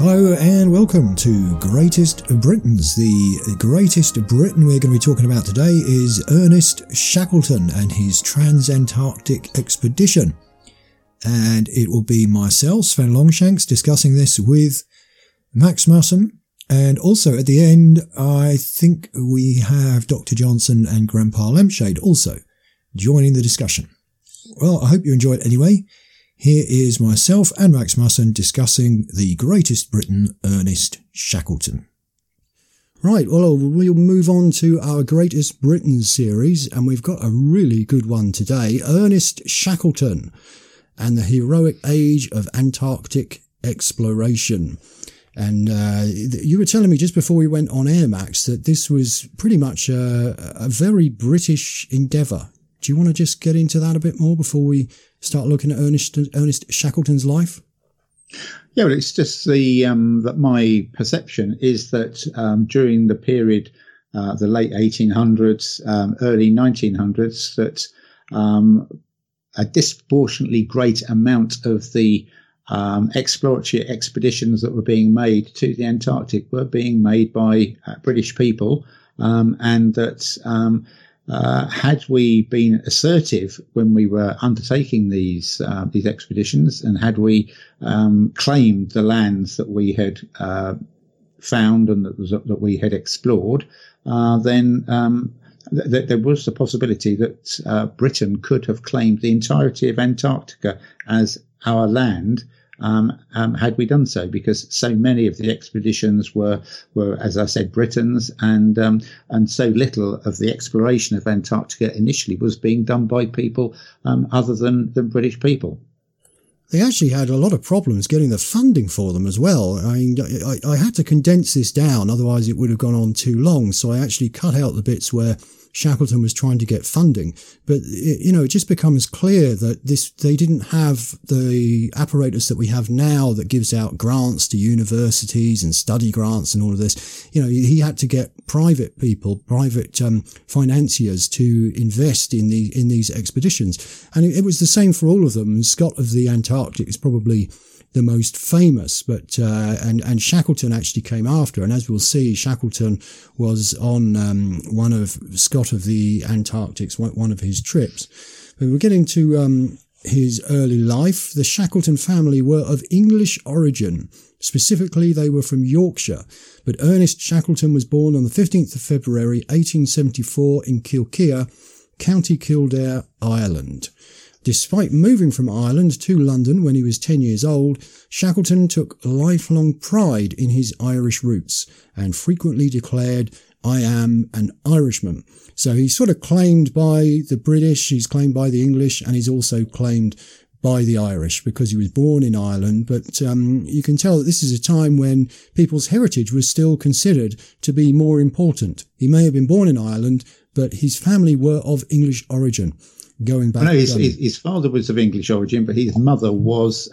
Hello and welcome to Greatest Britons. The greatest Briton we're going to be talking about today is Ernest Shackleton and his Transantarctic expedition. And it will be myself, Sven Longshanks, discussing this with Max Musson. And also at the end, I think we have Dr. Johnson and Grandpa Lampshade also joining the discussion. Well, I hope you enjoy it anyway. Here is myself and Max Musson discussing the greatest Briton, Ernest Shackleton. Right, well, we'll move on to our Greatest Britain series, and we've got a really good one today. Ernest Shackleton and the heroic age of Antarctic exploration. And you were telling me just before we went on air, Max, that this was pretty much a very British endeavour. Do you want to just get into that a bit more before we start looking at Ernest Shackleton's life? Yeah, well, it's just that my perception is that during the period, the late 1800s, early 1900s, that a disproportionately great amount of the exploratory expeditions that were being made to the Antarctic were being made by British people, and that had we been assertive when we were undertaking these expeditions, and had we claimed the lands that we had found and that we had explored, then there was the possibility that Britain could have claimed the entirety of Antarctica as our land, had we done so, because so many of the expeditions were, as I said, Britons, and so little of the exploration of Antarctica initially was being done by people other than British people. They actually had a lot of problems getting the funding for them as well. I mean, I had to condense this down, otherwise it would have gone on too long. So I actually cut out the bits where Shackleton was trying to get funding. But, it just becomes clear that they didn't have the apparatus that we have now that gives out grants to universities and study grants and all of this. He had to get private people, private financiers to invest in these expeditions. And it was the same for all of them. And Scott of the Antarctic is probably the most famous, but and Shackleton actually came after. And as we'll see, Shackleton was on one of Scott of the Antarctic's one of his trips. But we're getting to his early life. The Shackleton family were of English origin. Specifically, they were from Yorkshire. But Ernest Shackleton was born on the 15th of February 1874 in Kilkea, County Kildare, Ireland. Despite moving from Ireland to London when he was 10 years old, Shackleton took lifelong pride in his Irish roots and frequently declared, "I am an Irishman." So he's sort of claimed by the British, he's claimed by the English, and he's also claimed by the Irish because he was born in Ireland. But you can tell that this is a time when people's heritage was still considered to be more important. He may have been born in Ireland, but his family were of English origin. Going back, no, his father was of English origin, but his mother was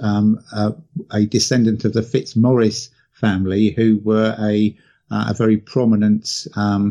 a descendant of the Fitzmaurice family, who were a very prominent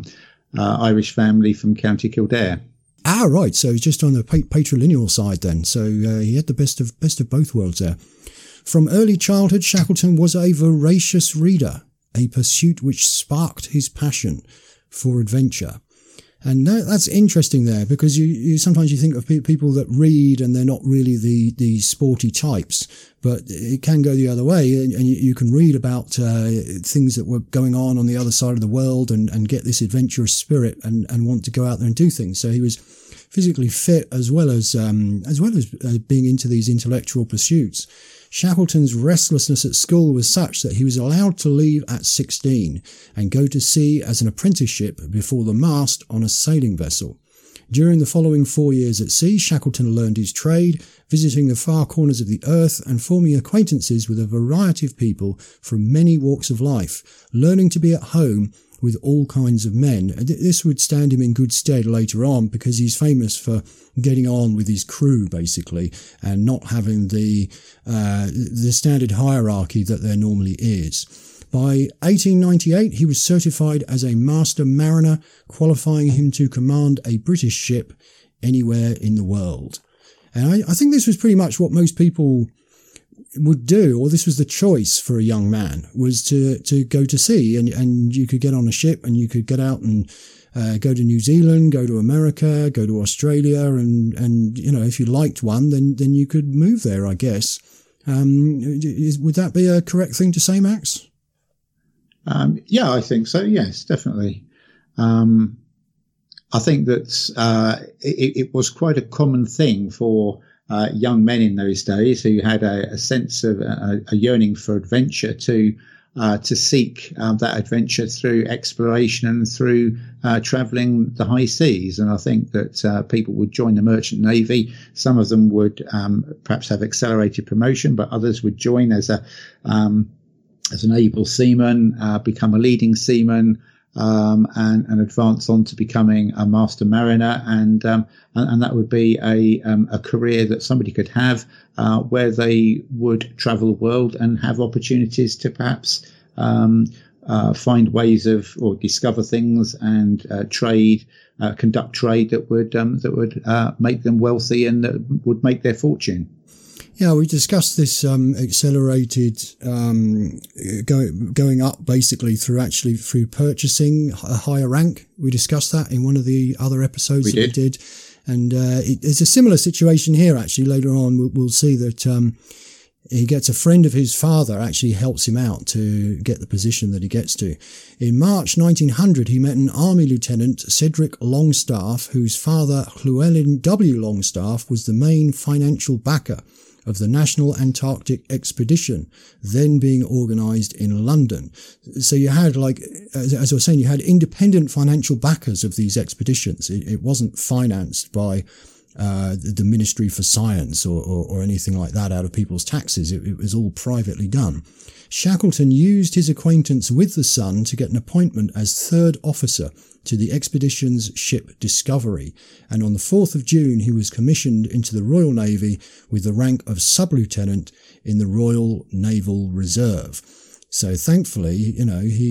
Irish family from County Kildare. Ah, right. So he's just on the patrilineal side then. So he had the best of both worlds there. From early childhood, Shackleton was a voracious reader, a pursuit which sparked his passion for adventure. And that's interesting there, because you sometimes you think of people that read and they're not really the sporty types, but it can go the other way, and you can read about things that were going on the other side of the world and get this adventurous spirit and want to go out there and do things. So he was physically fit as well as being into these intellectual pursuits. Shackleton's restlessness at school was such that he was allowed to leave at 16 and go to sea as an apprenticeship before the mast on a sailing vessel. During the following 4 years at sea, Shackleton learned his trade, visiting the far corners of the earth and forming acquaintances with a variety of people from many walks of life, learning to be at home with all kinds of men. This would stand him in good stead later on, because he's famous for getting on with his crew, basically, and not having the standard hierarchy that there normally is. By 1898, he was certified as a master mariner, qualifying him to command a British ship anywhere in the world. And I think this was pretty much what most people would do, or this was the choice for a young man, was to go to sea, and you could get on a ship and you could get out and go to New Zealand, go to America, go to Australia, and if you liked one, then you could move there, I guess. Would that be a correct thing to say, Max? Yeah, I think so. Yes, definitely. I think that it was quite a common thing for young men in those days who had a sense of a yearning for adventure to seek that adventure through exploration and through travelling the high seas. And I think that people would join the merchant navy. Some of them would perhaps have accelerated promotion, but others would join as an able seaman, become a leading seaman, and advance on to becoming a master mariner, and that would be a career that somebody could have where they would travel the world and have opportunities to perhaps find ways of, or discover things and conduct trade that would make them wealthy and that would make their fortune. Yeah, we discussed this accelerated going up basically through purchasing a higher rank. We discussed that in one of the other episodes we did. And it's a similar situation here, actually. Later on, we'll see that he gets a friend of his father actually helps him out to get the position that he gets to. In March 1900, he met an army lieutenant, Cedric Longstaff, whose father, Llewellyn W. Longstaff, was the main financial backer of the National Antarctic Expedition, then being organised in London. So you had, as I was saying, you had independent financial backers of these expeditions. It wasn't financed by the Ministry for Science or anything like that out of people's taxes. It was all privately done. Shackleton used his acquaintance with the Sun to get an appointment as third officer to the expedition's ship Discovery, and on the 4th of June he was commissioned into the Royal Navy with the rank of sub-lieutenant in the Royal Naval Reserve. So thankfully, he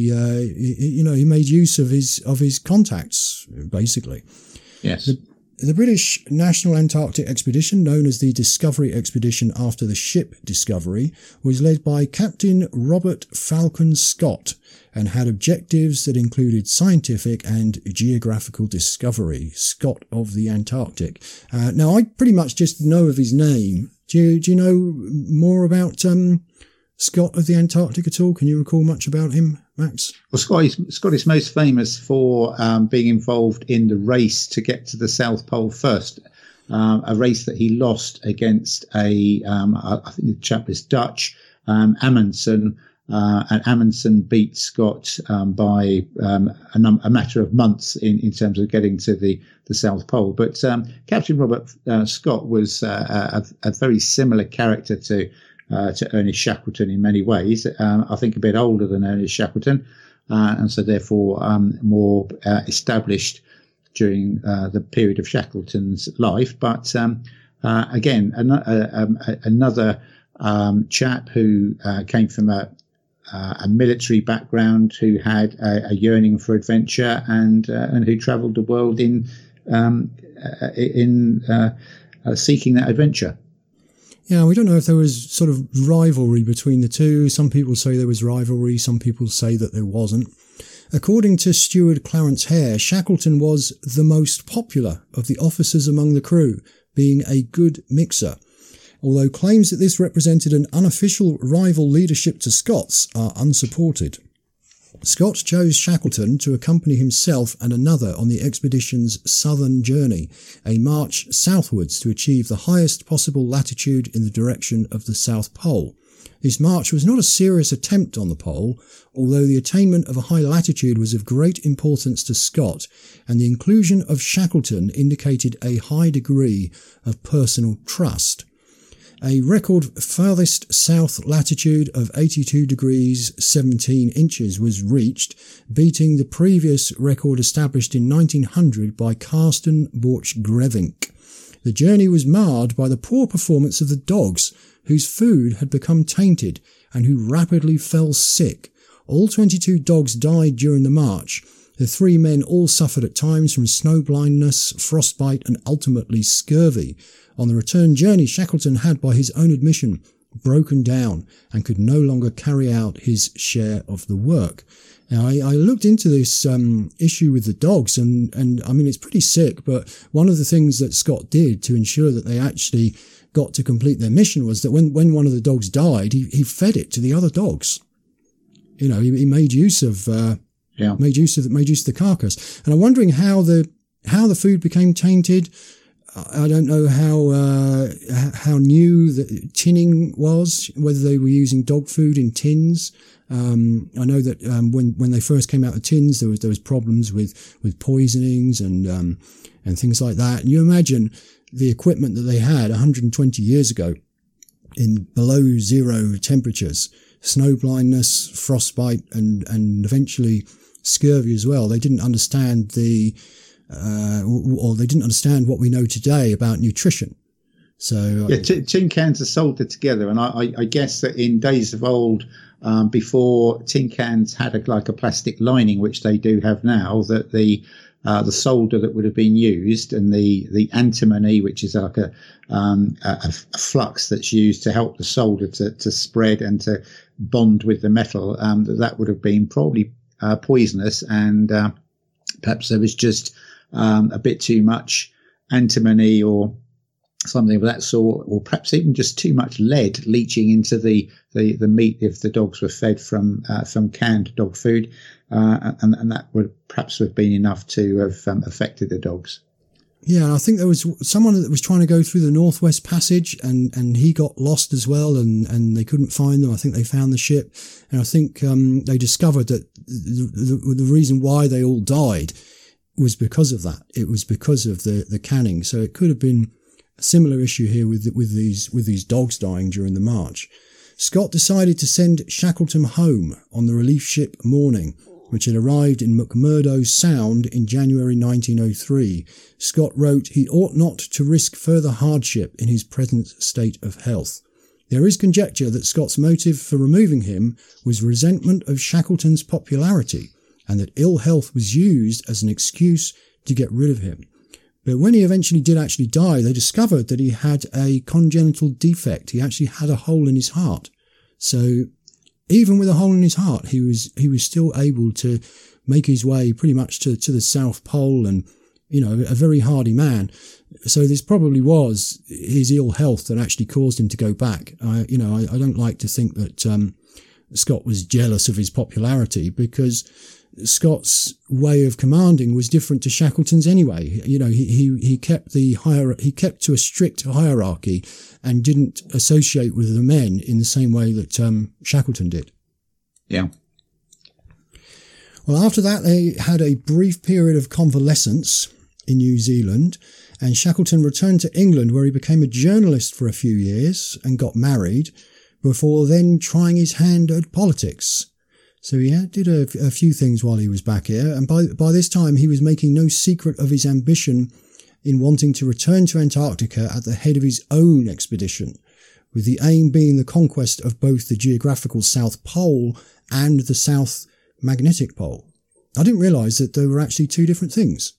made use of his contacts, basically. Yes. The British National Antarctic Expedition, known as the Discovery Expedition after the ship Discovery, was led by Captain Robert Falcon Scott and had objectives that included scientific and geographical discovery. Scott of the Antarctic. Now, I pretty much just know of his name. Do you know more about Scott of the Antarctic at all? Can you recall much about him, Max? Well, Scott is most famous for being involved in the race to get to the South Pole first, a race that he lost against I think the chap was Dutch, Amundsen, and Amundsen beat Scott by a matter of months in terms of getting to the South Pole. But Captain Robert Scott was a very similar character to Ernest Shackleton in many ways. I think a bit older than Ernest Shackleton, and so therefore more established during the period of Shackleton's life. But again, another chap who came from a military background, who had a yearning for adventure, and who travelled the world in seeking that adventure. Yeah, we don't know if there was sort of rivalry between the two. Some people say there was rivalry, some people say that there wasn't. According to steward Clarence Hare, Shackleton was the most popular of the officers among the crew, being a good mixer, although claims that this represented an unofficial rival leadership to Scott's are unsupported. Scott chose Shackleton to accompany himself and another on the expedition's southern journey, a march southwards to achieve the highest possible latitude in the direction of the South Pole. This march was not a serious attempt on the pole, although the attainment of a high latitude was of great importance to Scott, and the inclusion of Shackleton indicated a high degree of personal trust. A record farthest south latitude of 82 degrees 17 inches was reached, beating the previous record established in 1900 by Carsten Borch-Grevink. The journey was marred by the poor performance of the dogs, whose food had become tainted and who rapidly fell sick. All 22 dogs died during the march. The 3 men all suffered at times from snow blindness, frostbite and ultimately scurvy. On the return journey, Shackleton had, by his own admission, broken down and could no longer carry out his share of the work. Now, I looked into this issue with the dogs, and I mean, it's pretty sick, but one of the things that Scott did to ensure that they actually got to complete their mission was that when one of the dogs died, he fed it to the other dogs. You know, he made use of made use of the carcass. And I'm wondering how the food became tainted. I don't know how new the tinning was, whether they were using dog food in tins. I know that when they first came out of tins, there was problems with poisonings and things like that. And you imagine the equipment that they had 120 years ago in below zero temperatures, snow blindness, frostbite, and eventually scurvy as well. They didn't understand or they didn't understand what we know today about nutrition. So tin cans are soldered together, and I guess that in days of old, before tin cans had a plastic lining, which they do have now, that the solder that would have been used and the antimony, which is like a flux that's used to help the solder to spread and to bond with the metal, that would have been probably poisonous, and perhaps there was just a bit too much antimony or something of that sort, or perhaps even just too much lead leaching into the meat if the dogs were fed from canned dog food, and that would perhaps have been enough to have affected the dogs. Yeah, and I think there was someone that was trying to go through the Northwest Passage, and he got lost as well, and they couldn't find them. I think they found the ship, and I think they discovered that the reason why they all died was because of that. It was because of the canning. So it could have been a similar issue here with these dogs dying during the march. Scott decided to send Shackleton home on the relief ship Morning, which had arrived in McMurdo Sound in January 1903. Scott wrote he ought not to risk further hardship in his present state of health. There is conjecture that Scott's motive for removing him was resentment of Shackleton's popularity, and that ill health was used as an excuse to get rid of him. But when he eventually did actually die, they discovered that he had a congenital defect. He actually had a hole in his heart. So even with a hole in his heart, he was still able to make his way pretty much to the South Pole, and, you know, a very hardy man. So this probably was his ill health that actually caused him to go back. I don't like to think that Scott was jealous of his popularity, because Scott's way of commanding was different to Shackleton's anyway. You know, he kept to a strict hierarchy and didn't associate with the men in the same way that Shackleton did. Yeah. Well, after that, they had a brief period of convalescence in New Zealand, and Shackleton returned to England, where he became a journalist for a few years and got married, before then trying his hand at politics. So he did a few things while he was back here, and by this time he was making no secret of his ambition in wanting to return to Antarctica at the head of his own expedition, with the aim being the conquest of both the geographical South Pole and the South Magnetic Pole. I didn't realise that there were actually two different things.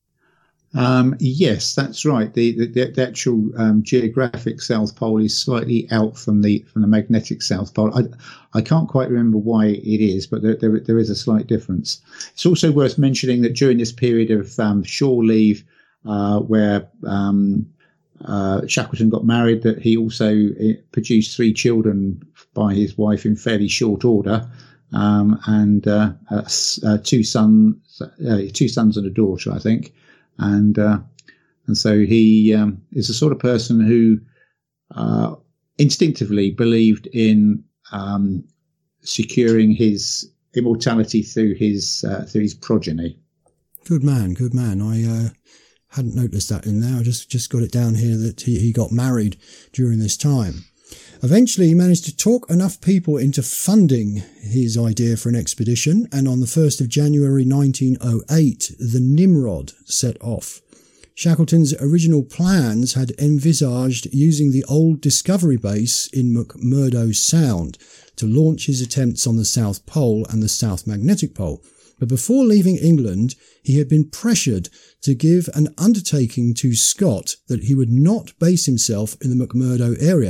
Yes, that's right. The actual geographic South Pole is slightly out from the magnetic South Pole. I can't quite remember why it is, but there is a slight difference. It's also worth mentioning that during this period of shore leave, where Shackleton got married, that he also produced 3 children by his wife in fairly short order, and 2 sons and a daughter, I think. And so he is the sort of person who instinctively believed in securing his immortality through his progeny. Good man. I hadn't noticed that in there. I just got it down here that he got married during this time. Eventually, he managed to talk enough people into funding his idea for an expedition, and on the 1st of January 1908, the Nimrod set off. Shackleton's original plans had envisaged using the old Discovery base in McMurdo Sound to launch his attempts on the South Pole and the South Magnetic Pole. But before leaving England, he had been pressured to give an undertaking to Scott that he would not base himself in the McMurdo area,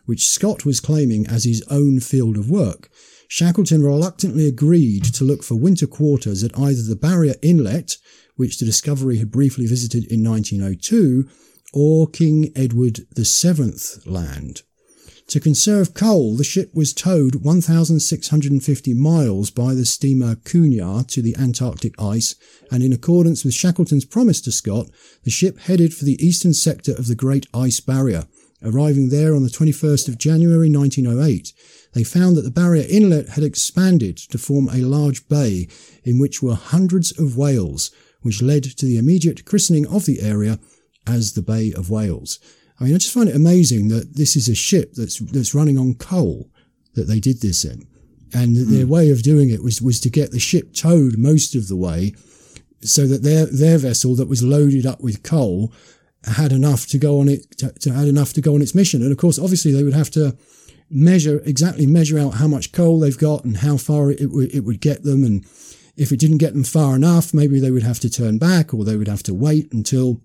which Scott was claiming as his own field of work, Shackleton reluctantly agreed to look for winter quarters at either the Barrier Inlet, which the Discovery had briefly visited in 1902, or King Edward VII Land. To conserve coal, the ship was towed 1,650 miles by the steamer Cunard to the Antarctic ice, and in accordance with Shackleton's promise to Scott, the ship headed for the eastern sector of the Great Ice Barrier. Arriving there on the 21st of January 1908, they found that the Barrier Inlet had expanded to form a large bay in which were hundreds of whales, which led to the immediate christening of the area as the Bay of Whales. I mean, I just find it amazing that this is a ship that's running on coal that they did this in. And their way of doing it was to get the ship towed most of the way so that their vessel that was loaded up with coal had enough to go on its mission. And of course, obviously they would have to measure out how much coal they've got and how far it would get them. And if it didn't get them far enough, maybe they would have to turn back, or they would have to wait until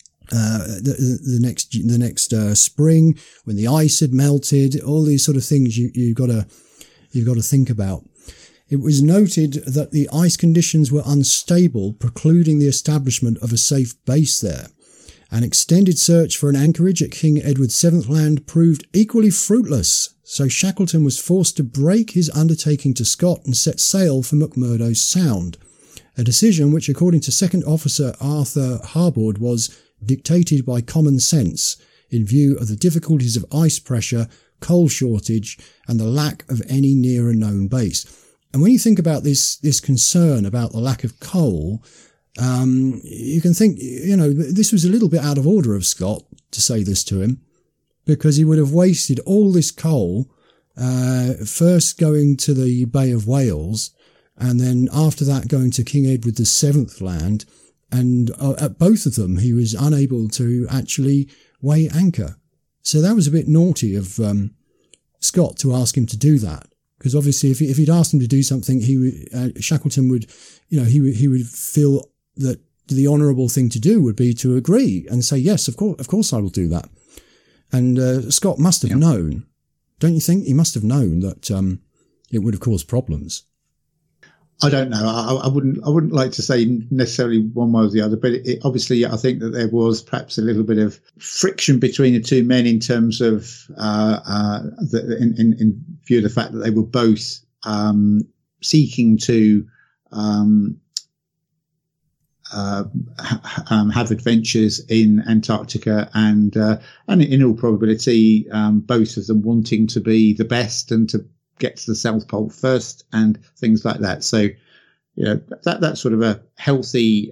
the next spring when the ice had melted. All these sort of things you've got to think about. It was noted that the ice conditions were unstable, precluding the establishment of a safe base there. An extended search for an anchorage at King Edward VII Land proved equally fruitless, so Shackleton was forced to break his undertaking to Scott and set sail for McMurdo Sound, a decision which, according to Second Officer Arthur Harbord, was dictated by common sense in view of the difficulties of ice pressure, coal shortage, and the lack of any nearer known base. And when you think about this concern about the lack of coal, you can think, this was a little bit out of order of Scott to say this to him, because he would have wasted all this coal, first going to the Bay of Whales, and then after that going to King Edward VII Land, and at both of them he was unable to actually weigh anchor. So that was a bit naughty of Scott to ask him to do that, because obviously if he'd asked him to do something, Shackleton would, he would feel that the honourable thing to do would be to agree and say, yes, of course I will do that. And Scott must have known, don't you think? He must have known that it would have caused problems. I don't know. I wouldn't like to say necessarily one way or the other, but obviously I think that there was perhaps a little bit of friction between the two men in terms of in view of the fact that they were both seeking to have adventures in Antarctica, and in all probability, both of them wanting to be the best and to get to the South Pole first and things like that. So, that sort of a healthy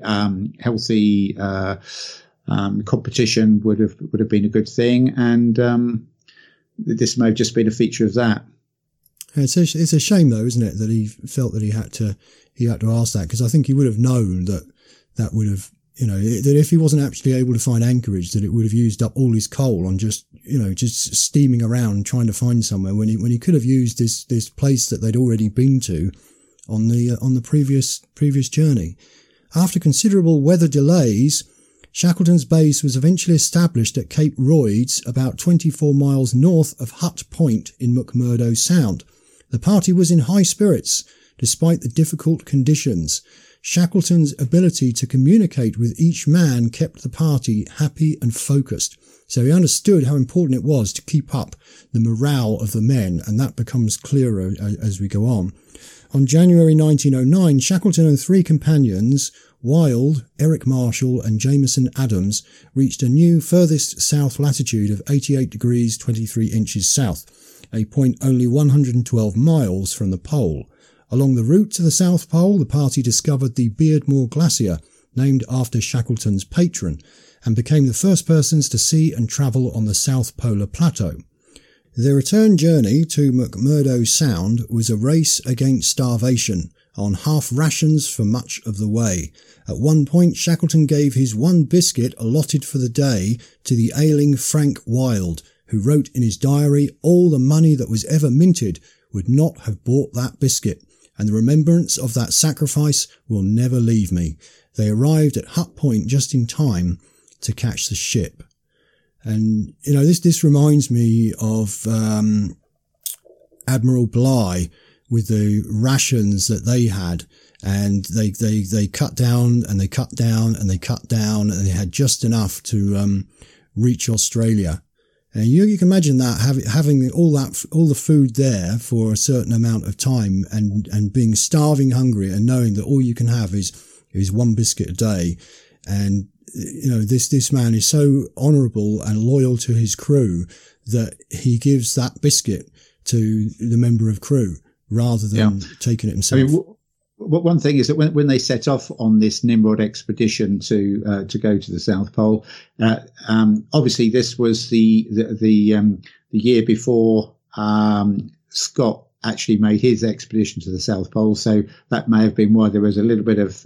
competition would have been a good thing, and this may have just been a feature of that. It's a shame though, isn't it, that he felt that he had to ask that, because I think he would have known that would have, that if he wasn't actually able to find anchorage, that it would have used up all his coal on just steaming around trying to find somewhere, when he could have used this place that they'd already been to on the previous journey. After considerable weather delays, Shackleton's base was eventually established at Cape Royds, about 24 miles north of Hut Point in McMurdo Sound. The party was in high spirits, despite the difficult conditions. Shackleton's ability to communicate with each man kept the party happy and focused. So he understood how important it was to keep up the morale of the men, and that becomes clearer as we go on. On January 1909, Shackleton and three companions, Wild, Eric Marshall and Jameson Adams, reached a new furthest south latitude of 88 degrees 23 inches south, a point only 112 miles from the pole. Along the route to the South Pole, the party discovered the Beardmore Glacier, named after Shackleton's patron, and became the first persons to see and travel on the South Polar Plateau. Their return journey to McMurdo Sound was a race against starvation, on half rations for much of the way. At one point, Shackleton gave his one biscuit allotted for the day to the ailing Frank Wild, who wrote in his diary, "All the money that was ever minted would not have bought that biscuit, and the remembrance of that sacrifice will never leave me." They arrived at Hut Point just in time to catch the ship. And, this reminds me of Admiral Bligh with the rations that they had. And they cut down and they cut down and they cut down, and they had just enough to reach Australia. And you can imagine that having all the food there for a certain amount of time, and being starving hungry, and knowing that all you can have is one biscuit a day. And this man is so honourable and loyal to his crew that he gives that biscuit to the member of crew rather than taking it himself. One thing is that when they set off on this Nimrod expedition to go to the South Pole, obviously this was the year before Scott actually made his expedition to the South Pole, so that may have been why there was a little bit of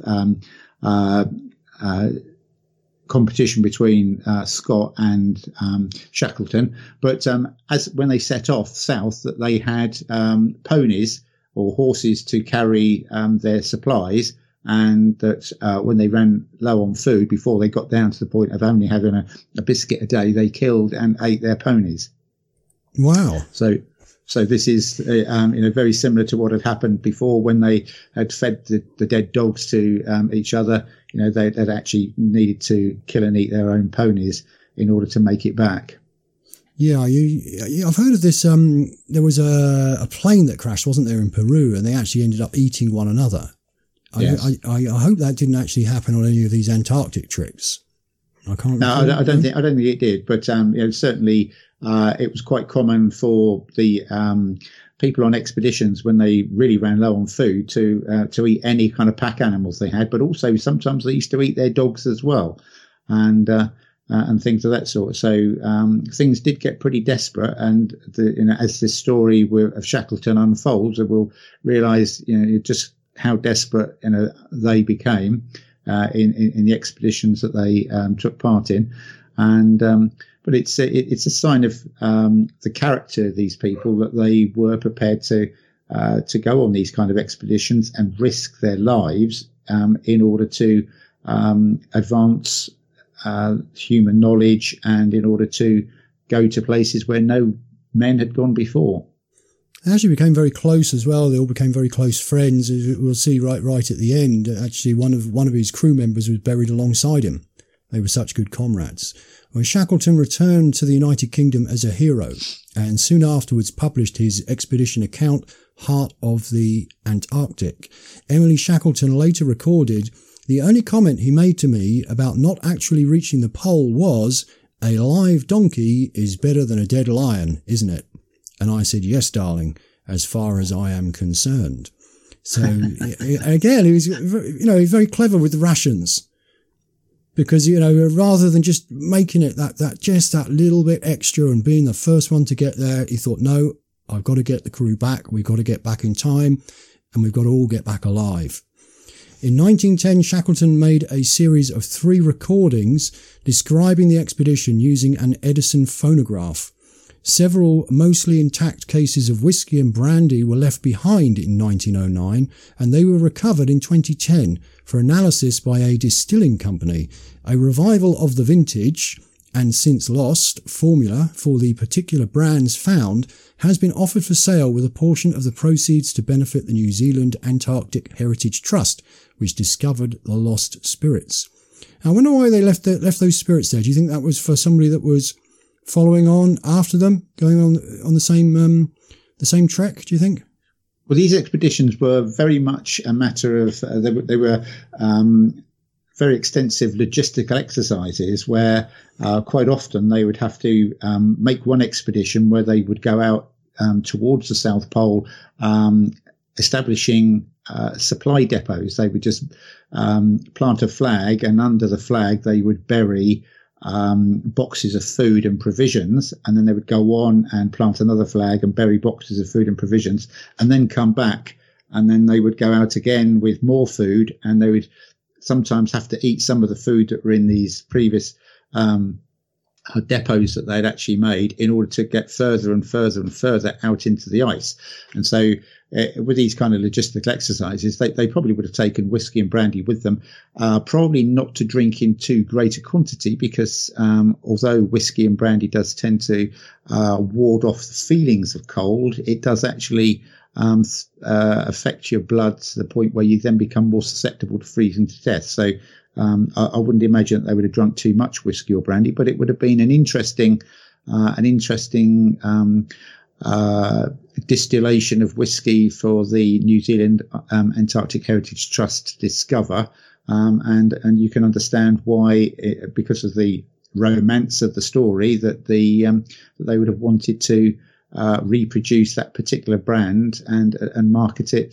competition between Scott and Shackleton. But as when they set off south, that they had ponies or horses to carry their supplies, and that when they ran low on food, before they got down to the point of only having a biscuit a day, they killed and ate their ponies. Wow. So this is very similar to what had happened before when they had fed the dead dogs to each other. They'd actually needed to kill and eat their own ponies in order to make it back. Yeah, I've heard of this. There was a plane that crashed, wasn't there, in Peru, and they actually ended up eating one another. Yes. I hope that didn't actually happen on any of these Antarctic trips. I can't. No, I don't think it did. But certainly it was quite common for the people on expeditions, when they really ran low on food, to eat any kind of pack animals they had. But also sometimes they used to eat their dogs as well, and things of that sort. So things did get pretty desperate, and as this story of Shackleton unfolds, we'll realise just how desperate they became in the expeditions that they took part in, and but it's a sign of the character of these people, that they were prepared to go on these kind of expeditions and risk their lives in order to advance human knowledge, and in order to go to places where no men had gone before. They actually became very close as well. They all became very close friends. As we'll see right at the end, actually one of his crew members was buried alongside him. They were such good comrades. When Shackleton returned to the United Kingdom as a hero, and soon afterwards published his expedition account, Heart of the Antarctic, Emily Shackleton later recorded, "The only comment he made to me about not actually reaching the pole was, 'A live donkey is better than a dead lion, isn't it?' And I said, 'Yes, darling, as far as I am concerned.'" So again, he was, very clever with the rations, because, rather than just making it that little bit extra and being the first one to get there, he thought, no, I've got to get the crew back. We've got to get back in time, and we've got to all get back alive. In 1910, Shackleton made a series of 3 recordings describing the expedition using an Edison phonograph. Several mostly intact cases of whiskey and brandy were left behind in 1909, and they were recovered in 2010 for analysis by a distilling company. A revival of the vintage, and since lost, formula for the particular brands found has been offered for sale, with a portion of the proceeds to benefit the New Zealand Antarctic Heritage Trust, which discovered the lost spirits. Now, I wonder why they left those spirits there. Do you think that was for somebody that was following on after them, going on the same trek, do you think? Well, these expeditions were very much a matter of they were very extensive logistical exercises, where quite often they would have to make one expedition where they would go out towards the South Pole, establishing supply depots. They would just plant a flag, and under the flag they would bury boxes of food and provisions, and then they would go on and plant another flag and bury boxes of food and provisions, and then come back, and then they would go out again with more food, and they would sometimes have to eat some of the food that were in these previous depots that they'd actually made in order to get further and further and further out into the ice. And so with these kind of logistical exercises, they probably would have taken whiskey and brandy with them, probably not to drink in too great a quantity, because although whiskey and brandy does tend to ward off the feelings of cold, it does actually affect your blood to the point where you then become more susceptible to freezing to death. So I wouldn't imagine that they would have drunk too much whiskey or brandy, but it would have been an interesting distillation of whiskey for the New Zealand Antarctic Heritage Trust to discover, and you can understand why, because of the romance of the story, that that they would have wanted to reproduce that particular brand and market it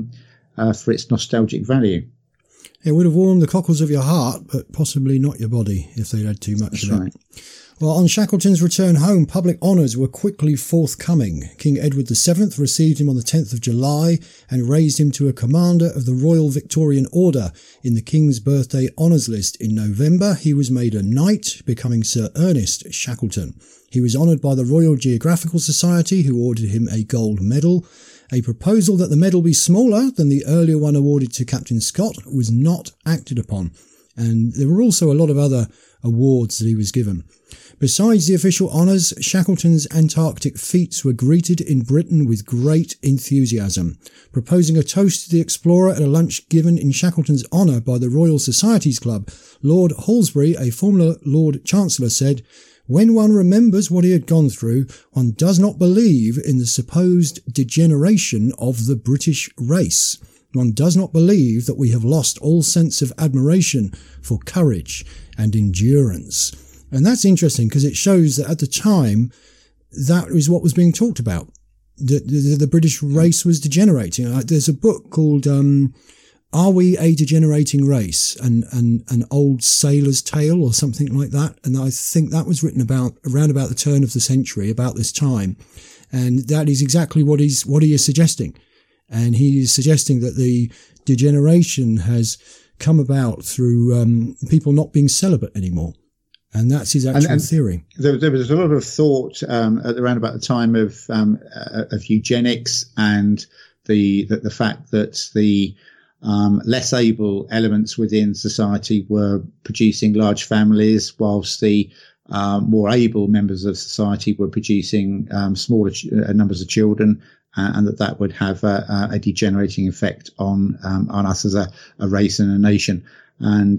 for its nostalgic value. It would have warmed the cockles of your heart, but possibly not your body if they'd had too much of it. Well, on Shackleton's return home, public honours were quickly forthcoming. King Edward VII received him on the 10th of July and raised him to a Commander of the Royal Victorian Order. In the King's Birthday Honours List in November, he was made a Knight, becoming Sir Ernest Shackleton. He was honoured by the Royal Geographical Society, who awarded him a gold medal. A proposal that the medal be smaller than the earlier one awarded to Captain Scott was not acted upon, and there were also a lot of other awards that he was given. Besides the official honours, Shackleton's Antarctic feats were greeted in Britain with great enthusiasm. Proposing a toast to the explorer at a lunch given in Shackleton's honour by the Royal Societies Club, Lord Halsbury, a former Lord Chancellor, said, "When one remembers what he had gone through, one does not believe in the supposed degeneration of the British race. One does not believe that we have lost all sense of admiration for courage and endurance." And that's interesting because it shows that at the time, that is what was being talked about. The British race was degenerating. There's a book called Are We a Degenerating Race? An old sailor's tale or something like that. And I think that was written around about the turn of the century, about this time. And that is exactly what he is suggesting. And he is suggesting that the degeneration has come about through people not being celibate anymore. And that's his actual theory. There was a lot of thought around about the time of eugenics and the fact that the less able elements within society were producing large families, whilst the more able members of society were producing smaller numbers of children, and that would have a degenerating effect on us as a race and a nation. And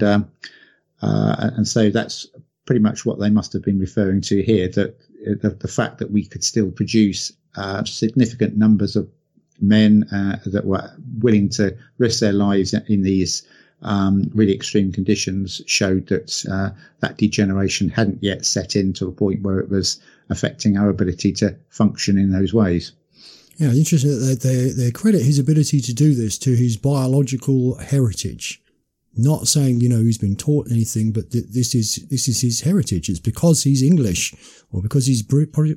so that's pretty much what they must have been referring to here, that the fact that we could still produce significant numbers of men that were willing to risk their lives in these really extreme conditions showed that that degeneration hadn't yet set in to a point where it was affecting our ability to function in those ways. Yeah, interesting that they credit his ability to do this to his biological heritage. Not saying, he's been taught anything, but this is his heritage. It's because he's English, or because he's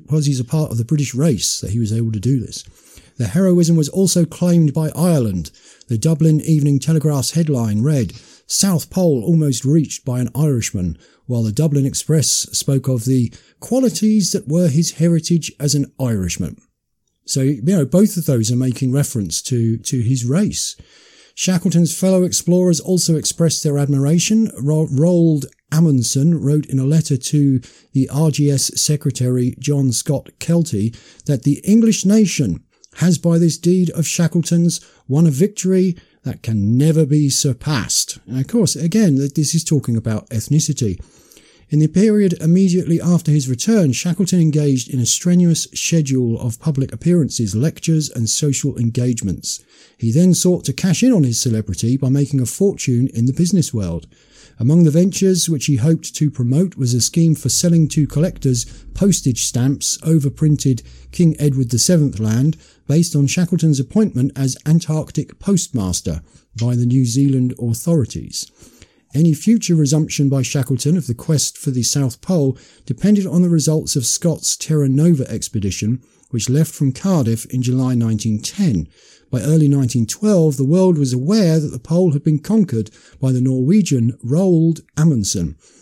a part of the British race, that he was able to do this. The heroism was also claimed by Ireland. The Dublin Evening Telegraph's headline read, "South Pole almost reached by an Irishman," while the Dublin Express spoke of the qualities that were his heritage as an Irishman. So, both of those are making reference to his race. Shackleton's fellow explorers also expressed their admiration. Roald Amundsen wrote in a letter to the RGS Secretary John Scott Kelty that the English nation has by this deed of Shackleton's won a victory that can never be surpassed. And of course, again, this is talking about ethnicity. In the period immediately after his return, Shackleton engaged in a strenuous schedule of public appearances, lectures and social engagements. He then sought to cash in on his celebrity by making a fortune in the business world. Among the ventures which he hoped to promote was a scheme for selling to collectors postage stamps overprinted King Edward VII land based on Shackleton's appointment as Antarctic postmaster by the New Zealand authorities. Any future resumption by Shackleton of the quest for the South Pole depended on the results of Scott's Terra Nova expedition, which left from Cardiff in July 1910. By early 1912, the world was aware that the pole had been conquered by the Norwegian Roald Amundsen,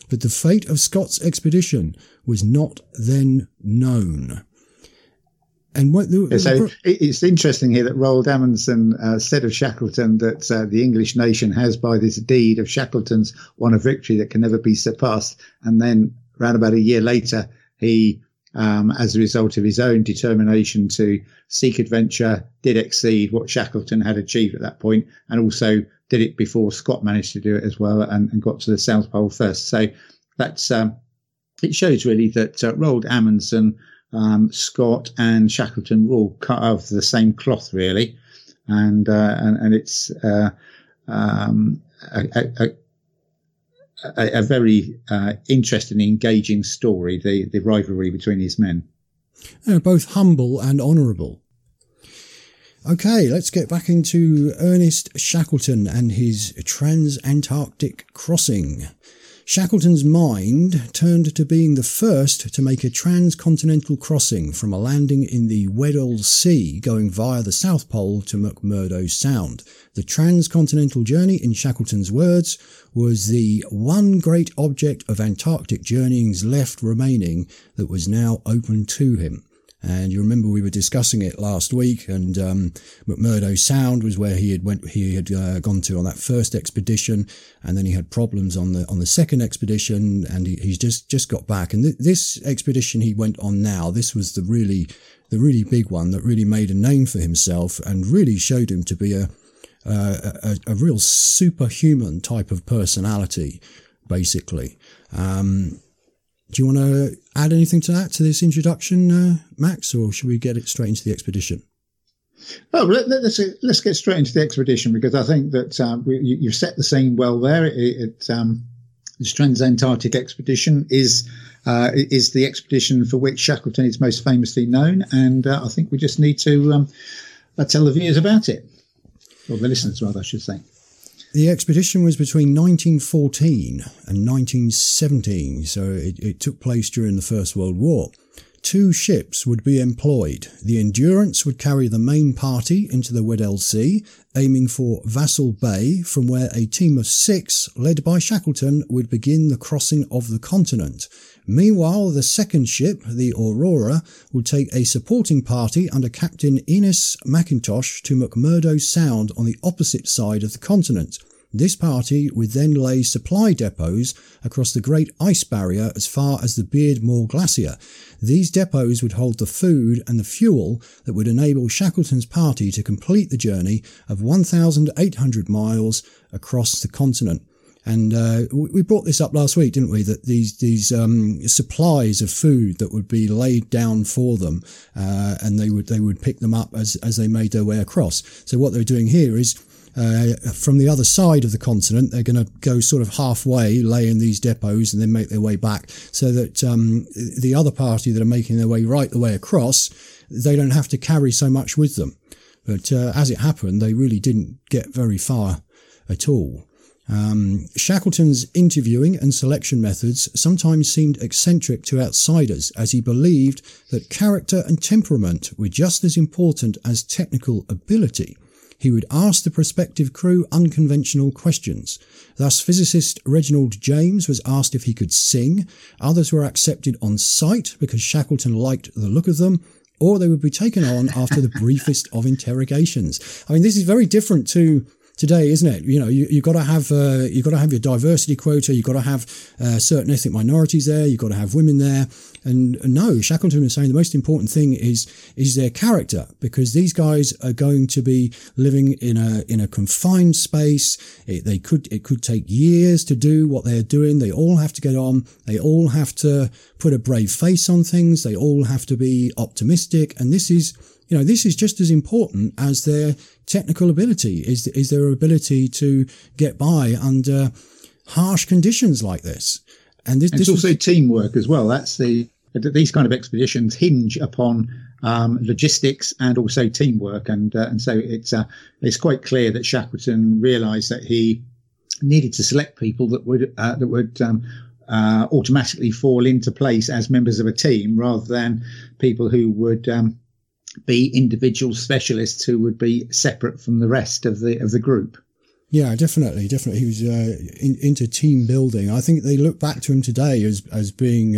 but the fate of Scott's expedition was not then known. And it's interesting here that Roald Amundsen said of Shackleton that the English nation has by this deed of Shackleton's won a victory that can never be surpassed. And then around about a year later, he, as a result of his own determination to seek adventure, did exceed what Shackleton had achieved at that point, and also did it before Scott managed to do it as well, and got to the South Pole first. So that's it shows really that Roald Amundsen, Scott and Shackleton were all cut out of the same cloth, really, and it's a very interesting, engaging story. The rivalry between these men, both humble and honourable. Okay, let's get back into Ernest Shackleton and his Trans-Antarctic crossing. Shackleton's mind turned to being the first to make a transcontinental crossing from a landing in the Weddell Sea going via the South Pole to McMurdo Sound. The transcontinental journey, in Shackleton's words, was the one great object of Antarctic journeyings left remaining that was now open to him. And you remember we were discussing it last week, and McMurdo Sound was where he had gone to on that first expedition, and then he had problems on the second expedition, and he's just got back. And this expedition he went on now, this was the really big one that really made a name for himself and really showed him to be a real superhuman type of personality, basically. Do you want to add anything to that, to this introduction, Max, or should we get it straight into the expedition? Oh, let's get straight into the expedition, because I think that you've set the scene well there. This Trans-Antarctic expedition is the expedition for which Shackleton is most famously known, and I think we just need to tell the viewers about it, or the listeners rather, I should say. The expedition was between 1914 and 1917, so it took place during the First World War. 2 ships would be employed. The Endurance would carry the main party into the Weddell Sea, aiming for Vassal Bay, from where a team of 6, led by Shackleton, would begin the crossing of the continent. Meanwhile, the second ship, the Aurora, would take a supporting party under Captain Innes McIntosh to McMurdo Sound on the opposite side of the continent. This party would then lay supply depots across the Great Ice Barrier as far as the Beardmore Glacier. These depots would hold the food and the fuel that would enable Shackleton's party to complete the journey of 1,800 miles across the continent. And we brought this up last week, didn't we? That these supplies of food that would be laid down for them, and they would pick them up as they made their way across. So what they're doing here is, from the other side of the continent, they're going to go sort of halfway, lay in these depots, and then make their way back, so that the other party that are making their way right the way across, they don't have to carry so much with them. But as it happened, they really didn't get very far at all. Shackleton's interviewing and selection methods sometimes seemed eccentric to outsiders, as he believed that character and temperament were just as important as technical ability. He would ask the prospective crew unconventional questions. Thus, physicist Reginald James was asked if he could sing. Others were accepted on sight because Shackleton liked the look of them, or they would be taken on after the briefest of interrogations. I mean, this is very different to today, isn't it? You know, you've got to have your diversity quota. You've got to have certain ethnic minorities there. You've got to have women there. And no, Shackleton was saying the most important thing is their character, because these guys are going to be living in a confined space. It could take years to do what they're doing. They all have to get on. They all have to put a brave face on things. They all have to be optimistic. And this is just as important as their technical ability, is their ability to get by under harsh conditions like this. And this also teamwork as well. These kind of expeditions hinge upon logistics and also teamwork, and so it's quite clear that Shackleton realised that he needed to select people that would automatically fall into place as members of a team, rather than people who would be individual specialists who would be separate from the rest of the group. Yeah, definitely. He was into team building. I think they look back to him today as being,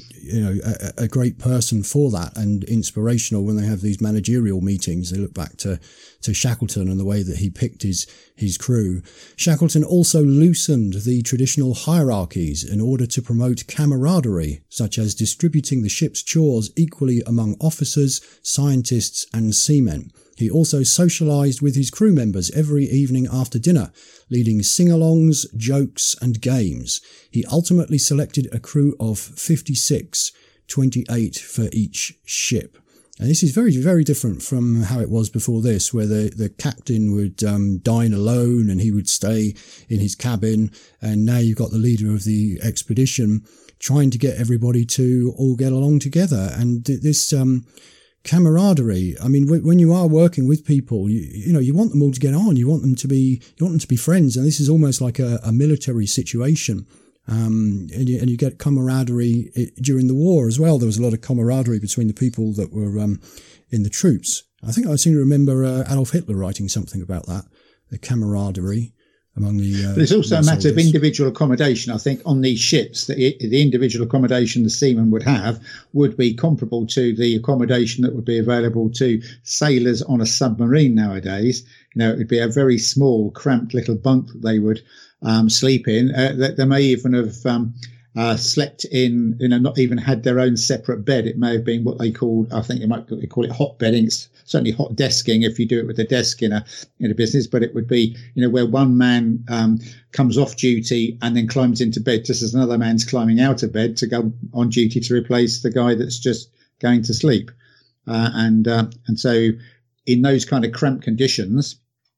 a great person for that and inspirational when they have these managerial meetings. They look back to Shackleton and the way that he picked his crew. Shackleton also loosened the traditional hierarchies in order to promote camaraderie, such as distributing the ship's chores equally among officers, scientists, and seamen. He also socialised with his crew members every evening after dinner, leading sing-alongs, jokes and games. He ultimately selected a crew of 56, 28 for each ship. And this is very, very different from how it was before this, where the captain would dine alone and he would stay in his cabin. And now you've got the leader of the expedition trying to get everybody to all get along together. And this camaraderie. I mean, when you are working with people, you want them all to get on. You want them to be friends. And this is almost like a military situation. And you get camaraderie during the war as well. There was a lot of camaraderie between the people that were in the troops. I think I seem to remember Adolf Hitler writing something about that, the camaraderie among the. There's also a matter soldiers. of individual accommodation. I think on these ships, the individual accommodation the seamen would have would be comparable to the accommodation that would be available to sailors on a submarine nowadays. It would be a very small, cramped little bunk that they would sleep in. They may even have slept in, not even had their own separate bed. It may have been what they called, I think they call it hot bedding. It's certainly hot desking if you do it with a desk in a business, but it would be, where one man comes off duty and then climbs into bed just as another man's climbing out of bed to go on duty to replace the guy that's just going to sleep. And so in those kind of cramped conditions,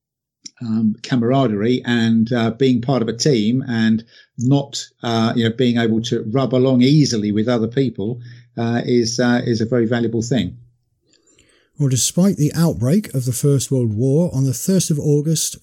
camaraderie and being part of a team and not being able to rub along easily with other people is a very valuable thing. Well, despite the outbreak of the First World War on the 3rd of August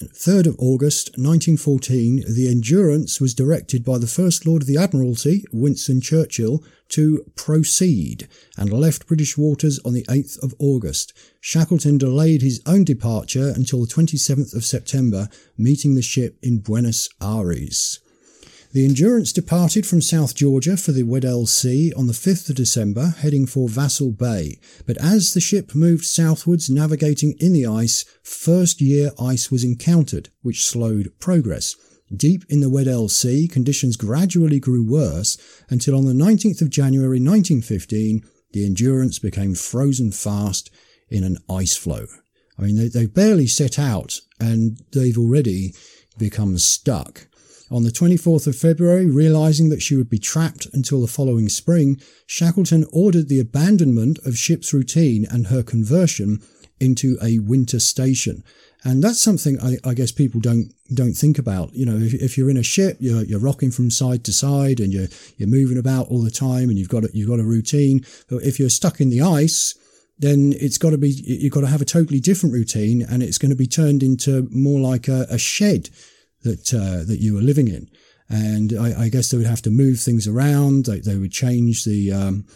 1914, the Endurance was directed by the First Lord of the Admiralty, Winston Churchill, to proceed and left British waters on the 8th of August. Shackleton delayed his own departure until the 27th of September, meeting the ship in Buenos Aires. The Endurance departed from South Georgia for the Weddell Sea on the 5th of December, heading for Vassal Bay. But as the ship moved southwards, navigating in the ice, first-year ice was encountered, which slowed progress. Deep in the Weddell Sea, conditions gradually grew worse until on the 19th of January 1915, the Endurance became frozen fast in an ice floe. I mean, they've barely set out and they've already become stuck. On the 24th of February, realising that she would be trapped until the following spring, Shackleton ordered the abandonment of ship's routine and her conversion into a winter station. And that's something I guess people don't think about. If you're in a ship, you're rocking from side to side and you're moving about all the time and you've got a routine. But if you're stuck in the ice, then you've got to have a totally different routine, and it's going to be turned into more like a shed that you were living in. And I guess they would have to move things around. They would change the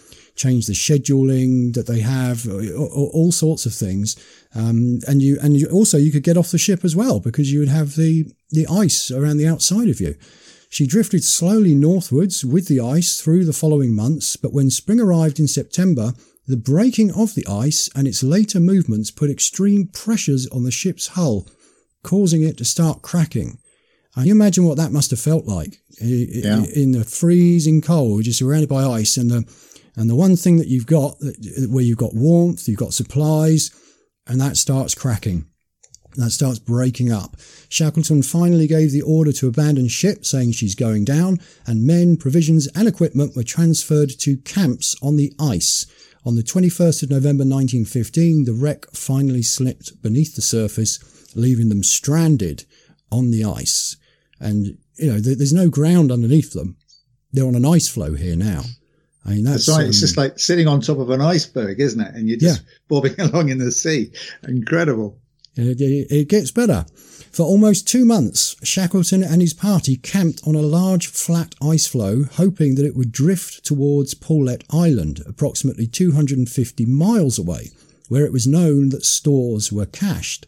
scheduling that they have, all sorts of things. And you also could get off the ship as well, because you would have the ice around the outside of you. She drifted slowly northwards with the ice through the following months, but when spring arrived in September, the breaking of the ice and its later movements put extreme pressures on the ship's hull, causing it to start cracking. Can you imagine what that must have felt like in the freezing cold, just surrounded by ice, and the one thing that you've got, where you've got warmth, you've got supplies, and that starts cracking. That starts breaking up. Shackleton finally gave the order to abandon ship, saying she's going down, and men, provisions and equipment were transferred to camps on the ice. On the 21st of November 1915, the wreck finally slipped beneath the surface, leaving them stranded on the ice. And, there's no ground underneath them. They're on an ice floe here now. I mean, that's right. It's just like sitting on top of an iceberg, isn't it? And you're just bobbing along in the sea. Incredible. It gets better. For almost 2 months, Shackleton and his party camped on a large flat ice floe, hoping that it would drift towards Paulet Island, approximately 250 miles away, where it was known that stores were cached.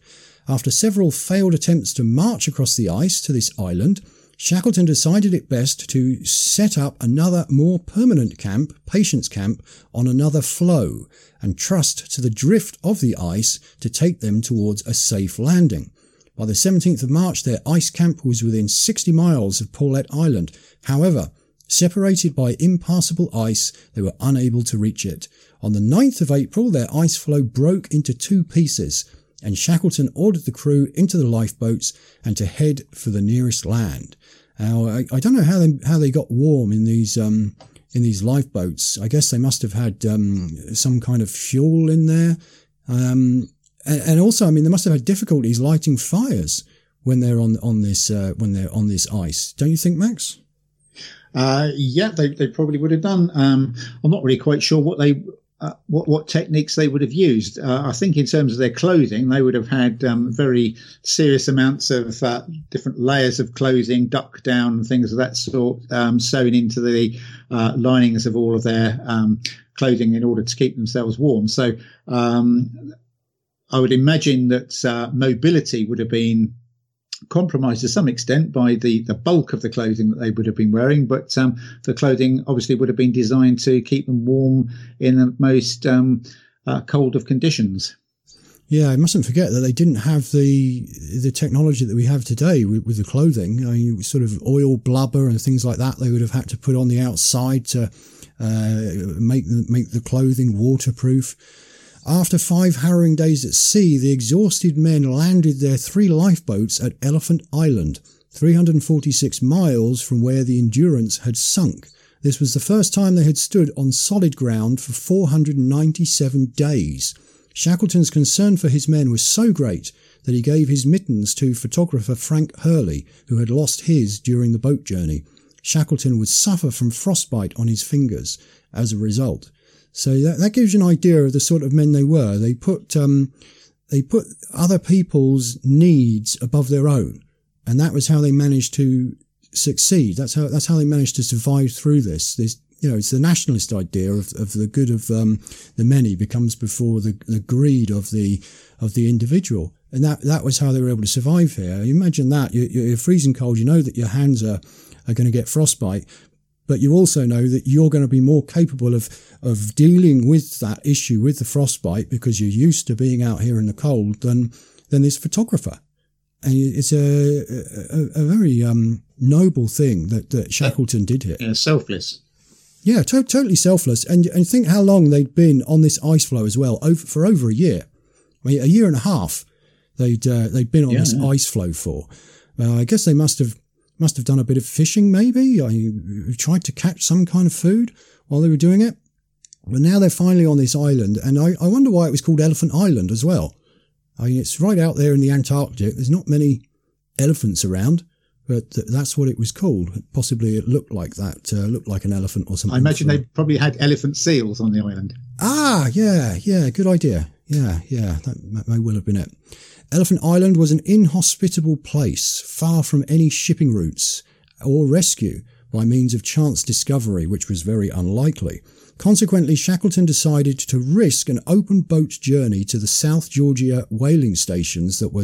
After several failed attempts to march across the ice to this island, Shackleton decided it best to set up another more permanent camp, Patience Camp, on another floe and trust to the drift of the ice to take them towards a safe landing. By the 17th of March, their ice camp was within 60 miles of Paulet Island. However, separated by impassable ice, they were unable to reach it. On the 9th of April, their ice floe broke into 2 pieces, and Shackleton ordered the crew into the lifeboats and to head for the nearest land. Now, I don't know how they got warm in these lifeboats. I guess they must have had some kind of fuel in there, and also, I mean, they must have had difficulties lighting fires when they're on this ice. Don't you think, Max? Yeah, they probably would have done. I'm not really quite sure what techniques they would have used. I think in terms of their clothing, they would have had very serious amounts of different layers of clothing, duck down, things of that sort, sewn into the linings of all of their clothing in order to keep themselves warm. So I would imagine that mobility would have been compromised to some extent by the bulk of the clothing that they would have been wearing, but the clothing obviously would have been designed to keep them warm in the most cold of conditions. Yeah, I mustn't forget that they didn't have the technology that we have today with the clothing. I mean, sort of oil blubber and things like that they would have had to put on the outside to make the clothing waterproof. After 5 harrowing days at sea, the exhausted men landed their 3 lifeboats at Elephant Island, 346 miles from where the Endurance had sunk. This was the first time they had stood on solid ground for 497 days. Shackleton's concern for his men was so great that he gave his mittens to photographer Frank Hurley, who had lost his during the boat journey. Shackleton would suffer from frostbite on his fingers as a result. So that gives you an idea of the sort of men they were. They put other people's needs above their own, and that was how they managed to succeed. That's how they managed to survive through this. It's the nationalist idea of the good of the many becomes before the greed of the individual, and that was how they were able to survive here. You imagine that you're freezing cold. You know that your hands are going to get frostbite. But you also know that you're going to be more capable of dealing with that issue with the frostbite because you're used to being out here in the cold than this photographer. And it's a very noble thing that Shackleton did here. Yeah, selfless. Yeah, totally selfless. And think how long they'd been on this ice floe as well, for over a year. I mean, a year and a half they'd been on this ice floe for. I guess they must have done a bit of fishing, maybe. I tried to catch some kind of food while they were doing it. But now they're finally on this island, and I wonder why it was called Elephant Island as well. I mean, it's right out there in the Antarctic. There's not many elephants around, but that's what it was called. Possibly it looked like that, looked like an elephant or something. I imagine they probably had elephant seals on the island. Ah, yeah, good idea. Yeah, that may well have been it. Elephant Island was an inhospitable place, far from any shipping routes or rescue by means of chance discovery, which was very unlikely. Consequently, Shackleton decided to risk an open boat journey to the South Georgia whaling stations that were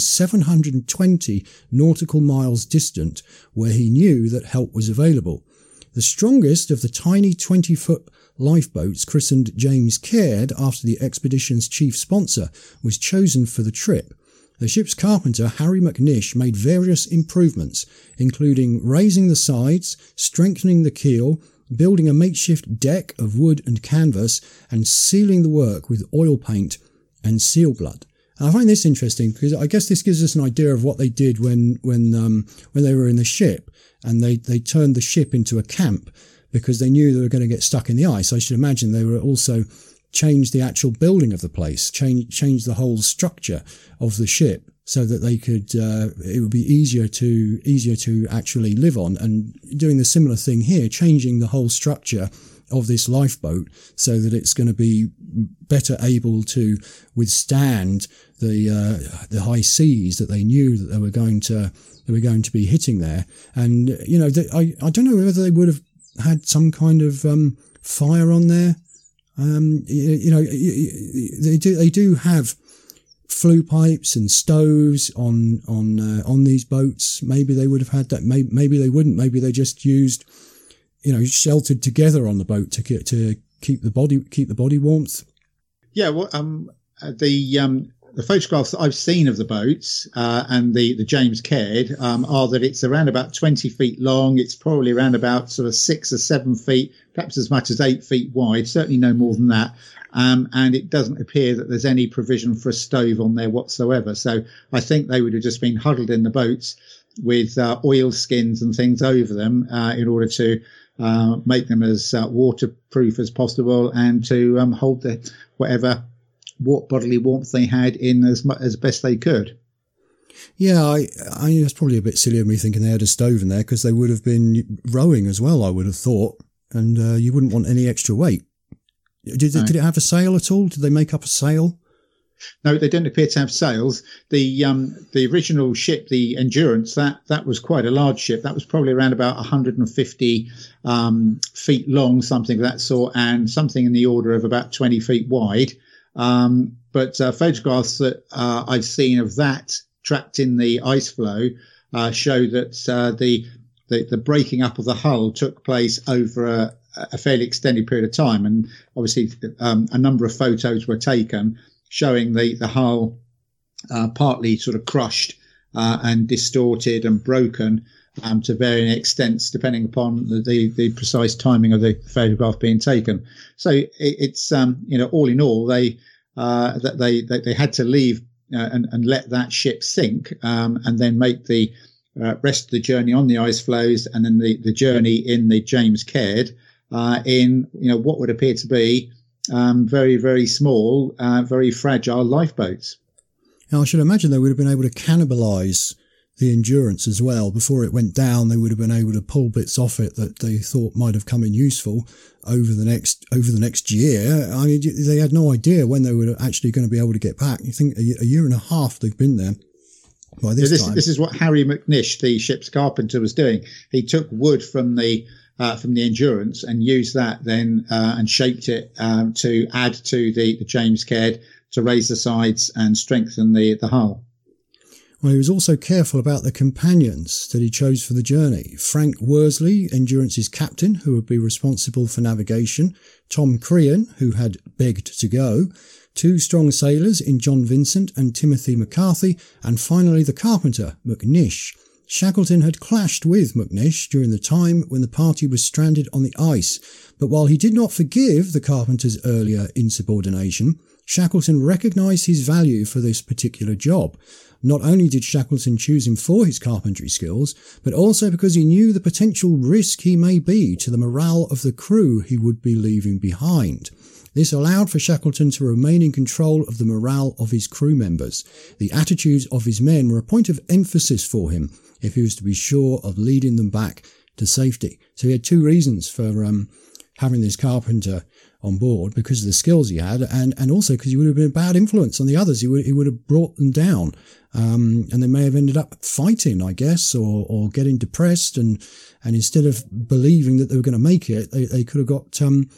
720 nautical miles distant, where he knew that help was available. The strongest of the tiny 20-foot lifeboats, christened James Caird after the expedition's chief sponsor, was chosen for the trip. The ship's carpenter, Harry McNish, made various improvements, including raising the sides, strengthening the keel, building a makeshift deck of wood and canvas, and sealing the work with oil paint and seal blood. And I find this interesting because I guess this gives us an idea of what they did when they were in the ship, and they turned the ship into a camp because they knew they were going to get stuck in the ice. I should imagine they were also change the actual building of the place, change the whole structure of the ship so that they could, it would be easier to actually live on. And doing the similar thing here, changing the whole structure of this lifeboat so that it's going to be better able to withstand the high seas that they knew that they were going to be hitting there. And, I don't know whether they would have had some kind of, fire on there. They do have flue pipes and stoves on these boats, maybe they would have had that. Maybe they wouldn't. Maybe they just used, sheltered together on the boat to keep the body warmth. Yeah, well, the photographs that I've seen of the boats and the James Caird are that it's around about 20 feet long. It's probably around about sort of 6 or 7 feet, perhaps as much as 8 feet wide, certainly no more than that. And it doesn't appear that there's any provision for a stove on there whatsoever. So I think they would have just been huddled in the boats with oil skins and things over them in order to make them as waterproof as possible and to hold whatever bodily warmth they had in as best they could. Yeah, I that's probably a bit silly of me thinking they had a stove in there, because they would have been rowing as well, I would have thought, and you wouldn't want any extra weight. Did it have a sail at all? Did they make up a sail? No, they don't appear to have sails. The original ship, the Endurance, that was quite a large ship. That was probably around about 150 feet long, something of that sort, and something in the order of about 20 feet wide. But photographs that I've seen of that trapped in the ice flow show that the breaking up of the hull took place over a fairly extended period of time, and obviously a number of photos were taken showing the hull partly sort of crushed and distorted and broken to varying extents depending upon the precise timing of the photograph being taken. So it's all in all they had to leave and let that ship sink and then make the rest of the journey on the ice floes, and then the journey in the James Caird in what would appear to be very, very small, very fragile lifeboats. Now, I should imagine they would have been able to cannibalise the Endurance as well. Before it went down, they would have been able to pull bits off it that they thought might have come in useful over the next year. I mean, they had no idea when they were actually going to be able to get back. You think a year and a half they've been there. By this time. This is what Harry McNish, the ship's carpenter, was doing. He took wood from the Endurance and used that then and shaped it to add to the James Caird to raise the sides and strengthen the hull. Well, he was also careful about the companions that he chose for the journey. Frank Worsley, Endurance's captain, who would be responsible for navigation, Tom Crean, who had begged to go, 2 strong sailors in John Vincent and Timothy McCarthy, and finally the carpenter, McNish. Shackleton had clashed with McNish during the time when the party was stranded on the ice, but while he did not forgive the carpenter's earlier insubordination, Shackleton recognised his value for this particular job. Not only did Shackleton choose him for his carpentry skills, but also because he knew the potential risk he may be to the morale of the crew he would be leaving behind. This allowed for Shackleton to remain in control of the morale of his crew members. The attitudes of his men were a point of emphasis for him if he was to be sure of leading them back to safety. So he had 2 reasons for having this carpenter on board, because of the skills he had, and also because he would have been a bad influence on the others. He would have brought them down, and they may have ended up fighting, I guess, or getting depressed, and instead of believing that they were going to make it, they could have got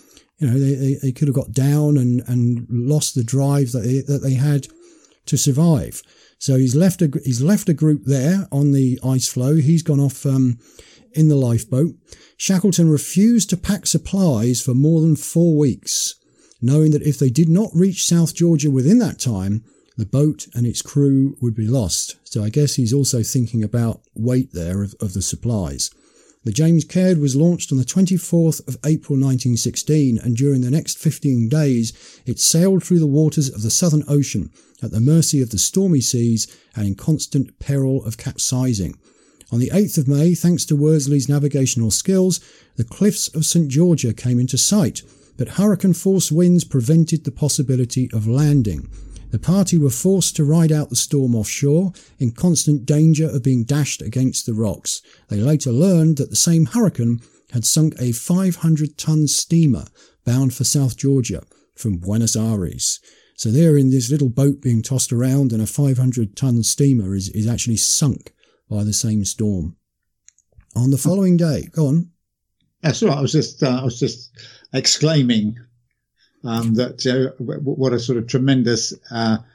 they could have got down and lost the drive that they had to survive. So he's left a group there on the ice floe. He's gone off in the lifeboat. Shackleton refused to pack supplies for more than 4 weeks, knowing that if they did not reach South Georgia within that time, the boat and its crew would be lost. So I guess he's also thinking about weight there of the supplies. The James Caird was launched on the 24th of April 1916, and during the next 15 days it sailed through the waters of the Southern Ocean at the mercy of the stormy seas and in constant peril of capsizing. On the 8th of May, thanks to Worsley's navigational skills, the cliffs of St. Georgia came into sight, but hurricane-force winds prevented the possibility of landing. The party were forced to ride out the storm offshore, in constant danger of being dashed against the rocks. They later learned that the same hurricane had sunk a 500-ton steamer bound for South Georgia from Buenos Aires. So they're in this little boat being tossed around, and a 500-ton steamer is actually sunk by the same storm. On the following day, go on. That's right. I was just exclaiming that what a sort of tremendous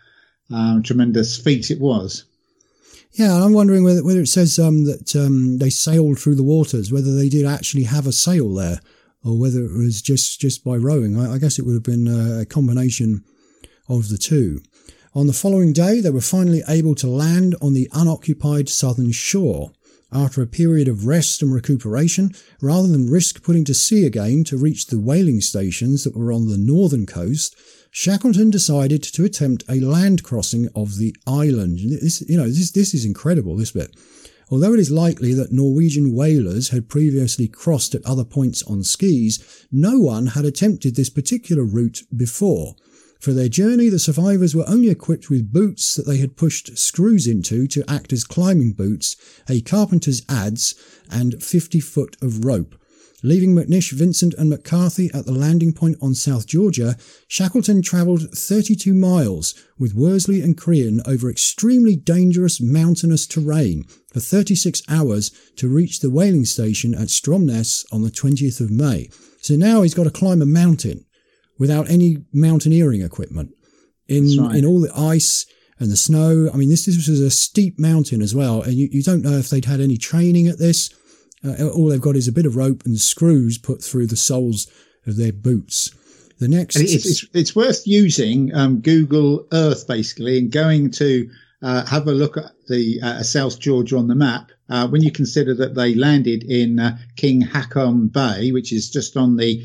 tremendous feat it was. Yeah, and I'm wondering whether it says that they sailed through the waters, whether they did actually have a sail there, or whether it was just by rowing. I guess it would have been a combination of the two. On the following day, they were finally able to land on the unoccupied southern shore. After a period of rest and recuperation, rather than risk putting to sea again to reach the whaling stations that were on the northern coast, Shackleton decided to attempt a land crossing of the island. This is incredible, this bit. Although it is likely that Norwegian whalers had previously crossed at other points on skis, no one had attempted this particular route before. For their journey, the survivors were only equipped with boots that they had pushed screws into to act as climbing boots, a carpenter's adze, and 50 foot of rope. Leaving McNish, Vincent and McCarthy at the landing point on South Georgia, Shackleton travelled 32 miles with Worsley and Crean over extremely dangerous mountainous terrain for 36 hours to reach the whaling station at Stromness on the 20th of May. So now he's got to climb a mountain without any mountaineering equipment in all the ice and the snow. I mean, this was a steep mountain as well, and you don't know if they'd had any training at this. All they've got is a bit of rope and screws put through the soles of their boots. The next, it's worth using Google Earth basically and going to have a look at the South Georgia on the map. When you consider that they landed in King Haakon Bay, which is just on the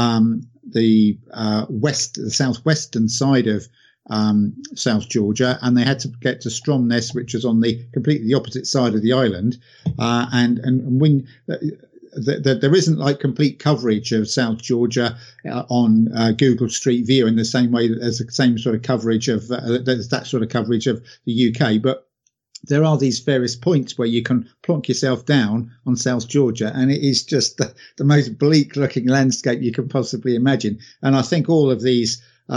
southwestern side of South Georgia, and they had to get to Stromness, which was on the completely opposite side of the island. And when there isn't like complete coverage of South Georgia on Google Street View in the same way that there's the same sort of coverage of there's that sort of coverage of the UK, but there are these various points where you can plonk yourself down on South Georgia, and it is just the most bleak looking landscape you can possibly imagine. And I think all of these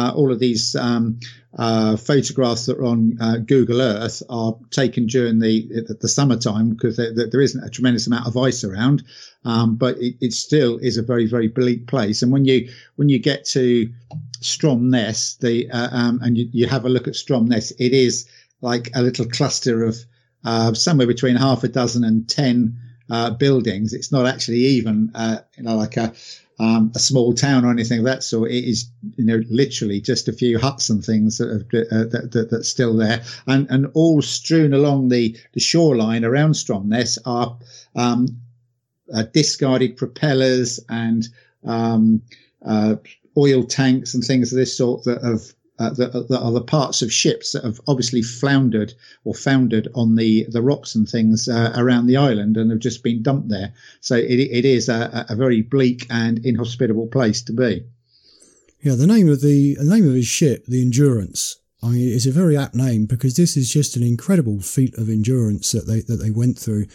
photographs that are on Google Earth are taken during the summertime, because there isn't a tremendous amount of ice around. But it still is a very, very bleak place. And when you get to Stromness, and you have a look at Stromness, it is like a little cluster of somewhere between half a dozen and 10 buildings. It's not actually even like a small town or anything of that sort. It is literally just a few huts and things that's still there, and all strewn along the shoreline around Stromness are discarded propellers and oil tanks and things of this sort that are the parts of ships that have obviously floundered or foundered on the rocks and things around the island and have just been dumped there. So it is a very bleak and inhospitable place to be. Yeah, the name of his ship, the Endurance, I mean, it's a very apt name, because this is just an incredible feat of endurance that they went through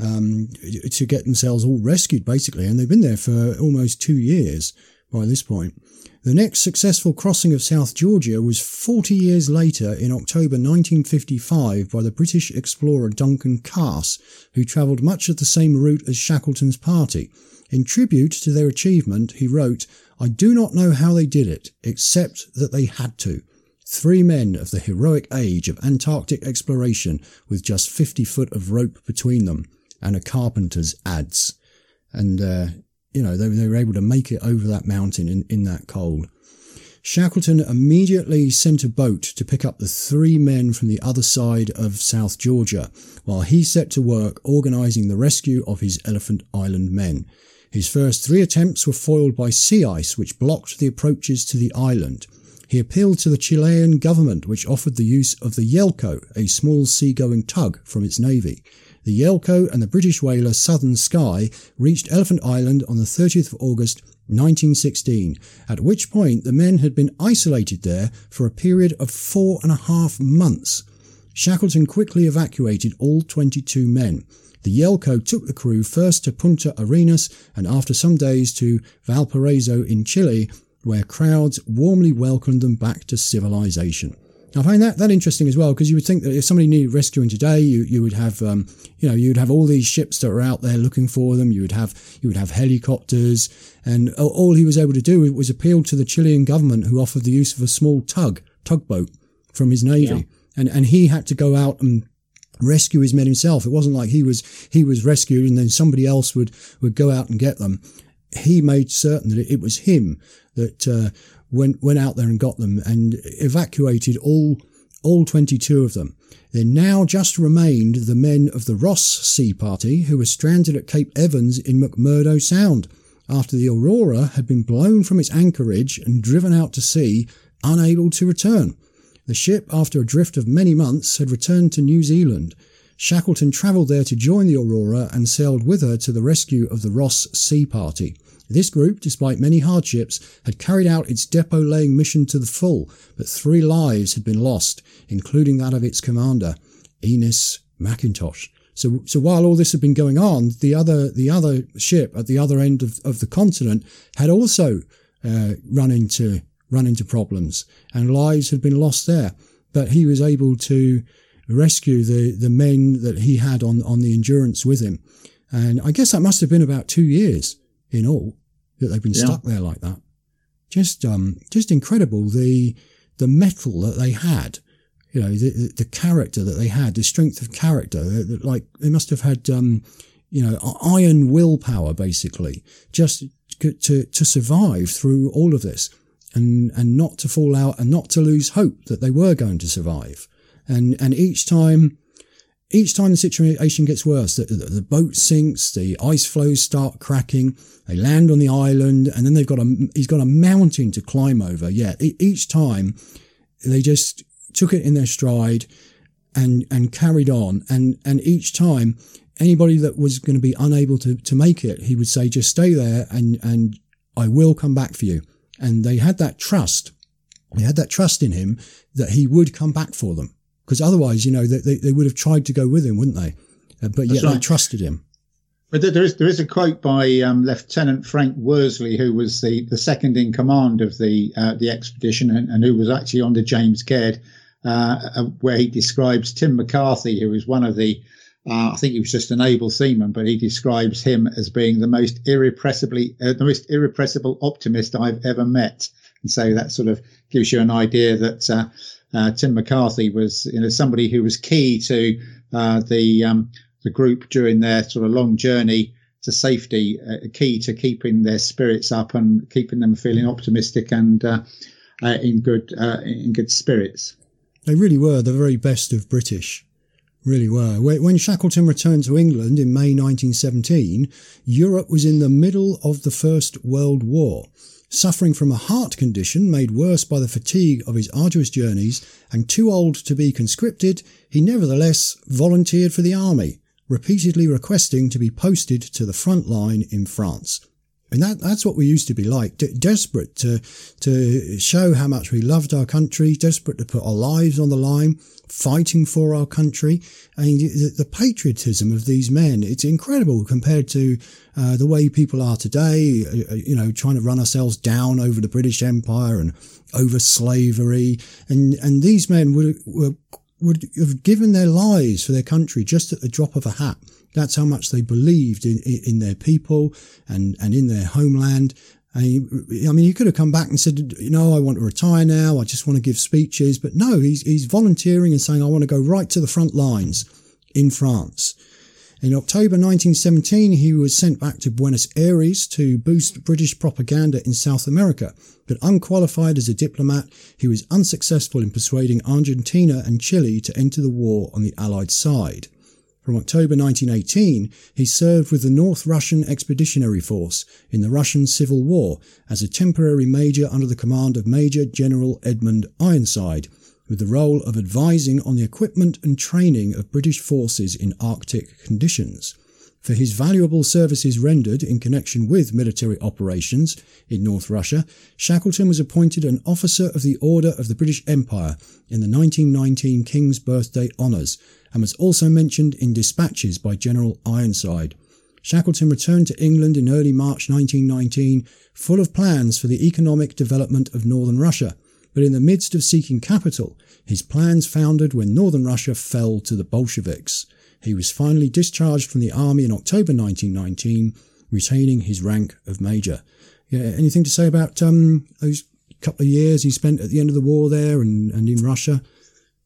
to get themselves all rescued, basically, and they've been there for almost 2 years by this point. The next successful crossing of South Georgia was 40 years later in October 1955 by the British explorer Duncan Cass, who travelled much of the same route as Shackleton's party. In tribute to their achievement, he wrote, "I do not know how they did it, except that they had to. 3 men of the heroic age of Antarctic exploration with just 50 foot of rope between them and a carpenter's adze." And, they were able to make it over that mountain in that cold. Shackleton immediately sent a boat to pick up the 3 men from the other side of South Georgia, while he set to work organising the rescue of his Elephant Island men. His first 3 attempts were foiled by sea ice, which blocked the approaches to the island. He appealed to the Chilean government, which offered the use of the Yelcho, a small seagoing tug from its navy. The Yelcho and the British whaler Southern Sky reached Elephant Island on the 30th of August 1916, at which point the men had been isolated there for a period of 4.5 months. Shackleton quickly evacuated all 22 men. The Yelcho took the crew first to Punta Arenas and after some days to Valparaiso in Chile, where crowds warmly welcomed them back to civilization. I find that interesting as well, because you would think that if somebody needed rescuing today, you would have, you'd have all these ships that are out there looking for them. You would have helicopters, and all he was able to do was appeal to the Chilean government, who offered the use of a small tugboat from his navy. and he had to go out and rescue his men himself. It wasn't like he was rescued and then somebody else would go out and get them. He made certain that it was him that went out there and got them and evacuated all 22 of them. There now just remained the men of the Ross Sea Party who were stranded at Cape Evans in McMurdo Sound after the Aurora had been blown from its anchorage and driven out to sea, unable to return. The ship, after a drift of many months, had returned to New Zealand. Shackleton travelled there to join the Aurora and sailed with her to the rescue of the Ross Sea Party. This group, despite many hardships, had carried out its depot-laying mission to the full, but 3 lives had been lost, including that of its commander, Enos Mackintosh. So while all this had been going on, the other ship at the other end of the continent had also run into problems, and lives had been lost there. But he was able to rescue the men that he had on the Endurance with him. And I guess that must have been about 2 years in all that they've been stuck there like that. Just incredible. The mettle that they had, you know, the character that they had, the strength of character, like they must have had, iron willpower basically, just to survive through all of this and not to fall out and not to lose hope that they were going to survive. And each time the situation gets worse, the boat sinks, the ice floes start cracking, they land on the island, and then he's got a mountain to climb over. Yeah, each time they just took it in their stride and carried on. And each time anybody that was going to be unable to make it, he would say, just stay there and I will come back for you. And they had that trust. They had that trust in him that he would come back for them. Because otherwise, you know, they would have tried to go with him, wouldn't they? But yet they trusted him. But there is a quote by Lieutenant Frank Worsley, who was the second in command of the expedition and who was actually on the James Caird, where he describes Tim McCarthy, who was one of the, I think he was just an able seaman, but he describes him as being the most irrepressible optimist I've ever met. And so that sort of gives you an idea that Tim McCarthy was, you know, somebody who was key to the group during their sort of long journey to safety, key to keeping their spirits up and keeping them feeling optimistic and in good spirits. They really were the very best of British, really were. When Shackleton returned to England in May 1917, Europe was in the middle of the First World War. Suffering from a heart condition made worse by the fatigue of his arduous journeys and too old to be conscripted, he nevertheless volunteered for the army, repeatedly requesting to be posted to the front line in France. And that's what we used to be like, desperate to show how much we loved our country, desperate to put our lives on the line, fighting for our country. I mean, the patriotism of these men, it's incredible compared to the way people are today, you know, trying to run ourselves down over the British Empire and over slavery. And these men would have given their lives for their country just at the drop of a hat. That's how much they believed in their people and in their homeland. I mean, he could have come back and said, you know, I want to retire now. I just want to give speeches. But no, he's volunteering and saying, I want to go right to the front lines in France. In October 1917, he was sent back to Buenos Aires to boost British propaganda in South America. But unqualified as a diplomat, he was unsuccessful in persuading Argentina and Chile to enter the war on the Allied side. From October 1918, he served with the North Russian Expeditionary Force in the Russian Civil War as a temporary major under the command of Major General Edmund Ironside, with the role of advising on the equipment and training of British forces in Arctic conditions. For his valuable services rendered in connection with military operations in North Russia, Shackleton was appointed an Officer of the Order of the British Empire in the 1919 King's Birthday Honours, and was also mentioned in dispatches by General Ironside. Shackleton returned to England in early March 1919, full of plans for the economic development of northern Russia, but in the midst of seeking capital, his plans foundered when northern Russia fell to the Bolsheviks. He was finally discharged from the army in October 1919, retaining his rank of major. Yeah, anything to say about those couple of years he spent at the end of the war there and in Russia?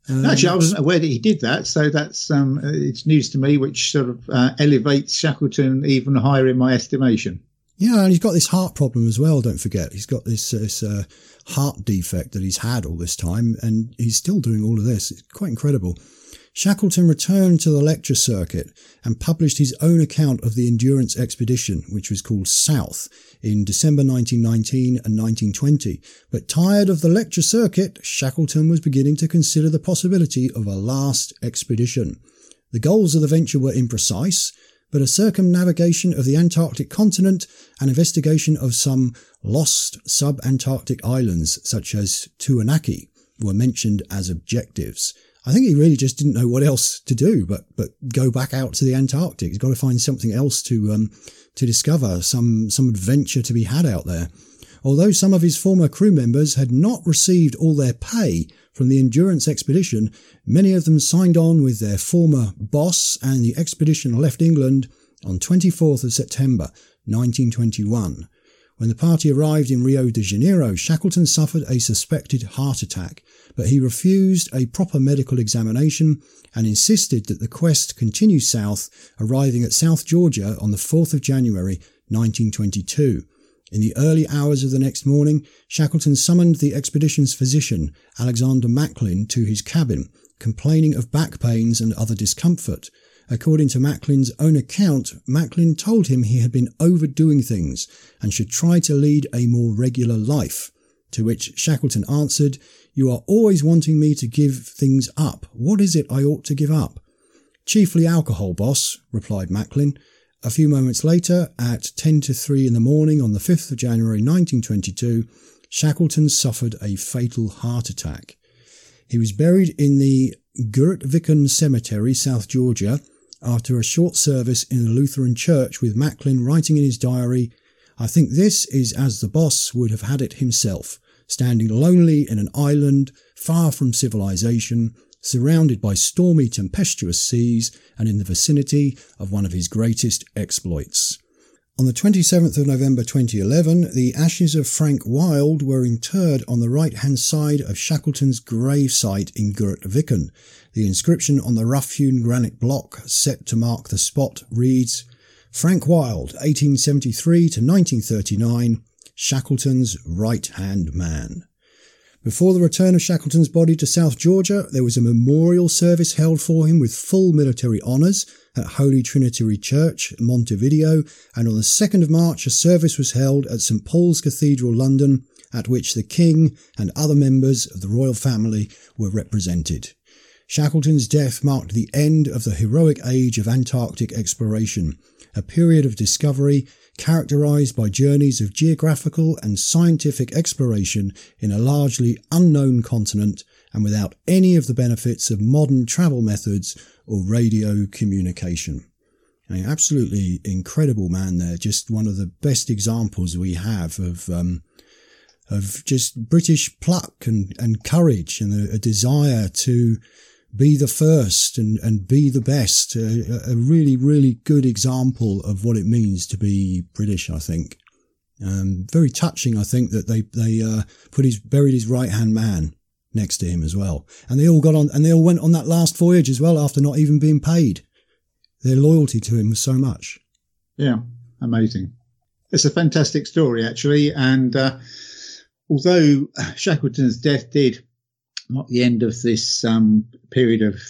Actually, I wasn't aware that he did that, so that's it's news to me, which sort of elevates Shackleton even higher in my estimation. Yeah, and he's got this heart problem as well, don't forget. He's got this heart defect that he's had all this time, and he's still doing all of this. It's quite incredible. Shackleton returned to the lecture circuit and published his own account of the Endurance expedition, which was called South, in December 1919 and 1920. But tired of the lecture circuit, Shackleton was beginning to consider the possibility of a last expedition. The goals of the venture were imprecise, but a circumnavigation of the Antarctic continent and investigation of some lost sub-Antarctic islands, such as Tuanaki, were mentioned as objectives. I think he really just didn't know what else to do but go back out to the Antarctic. He's got to find something else to discover, some adventure to be had out there. Although some of his former crew members had not received all their pay from the Endurance expedition, many of them signed on with their former boss, and the expedition left England on 24th of September 1921. When the party arrived in Rio de Janeiro, Shackleton suffered a suspected heart attack, but he refused a proper medical examination and insisted that the quest continue south, arriving at South Georgia on the 4th of January 1922. In the early hours of the next morning, Shackleton summoned the expedition's physician, Alexander Macklin, to his cabin, complaining of back pains and other discomfort. According to Macklin's own account, Macklin told him he had been overdoing things and should try to lead a more regular life, to which Shackleton answered, "You are always wanting me to give things up. What is it I ought to give up?" "Chiefly alcohol, boss," replied Macklin. A few moments later, at 10 to 3 in the morning on the 5th of January 1922, Shackleton suffered a fatal heart attack. He was buried in the Gurutviken Cemetery, South Georgia, after a short service in a Lutheran church, with Macklin writing in his diary, "I think this is as the boss would have had it himself, standing lonely in an island, far from civilization, surrounded by stormy, tempestuous seas, and in the vicinity of one of his greatest exploits." On the 27th of November 2011, the ashes of Frank Wild were interred on the right-hand side of Shackleton's grave site in Gurutviken. The inscription on the rough-hewn granite block set to mark the spot reads, "Frank Wild, 1873 to 1939, Shackleton's right-hand man." Before the return of Shackleton's body to South Georgia, there was a memorial service held for him with full military honours at Holy Trinity Church, Montevideo, and on the 2nd of March a service was held at St Paul's Cathedral, London, at which the King and other members of the royal family were represented. Shackleton's death marked the end of the heroic age of Antarctic exploration, a period of discovery characterised by journeys of geographical and scientific exploration in a largely unknown continent and without any of the benefits of modern travel methods or radio communication. An absolutely incredible man there, just one of the best examples we have of just British pluck and courage and a desire to be the first and be the best. A really, really good example of what it means to be British, I think. Very touching, I think, that they buried his right-hand man next to him as well. And they all got on, and they all went on that last voyage as well after not even being paid. Their loyalty to him was so much. Yeah, amazing. It's a fantastic story, actually. And although Shackleton's death did mark the end of this period of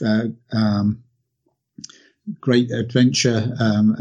great adventure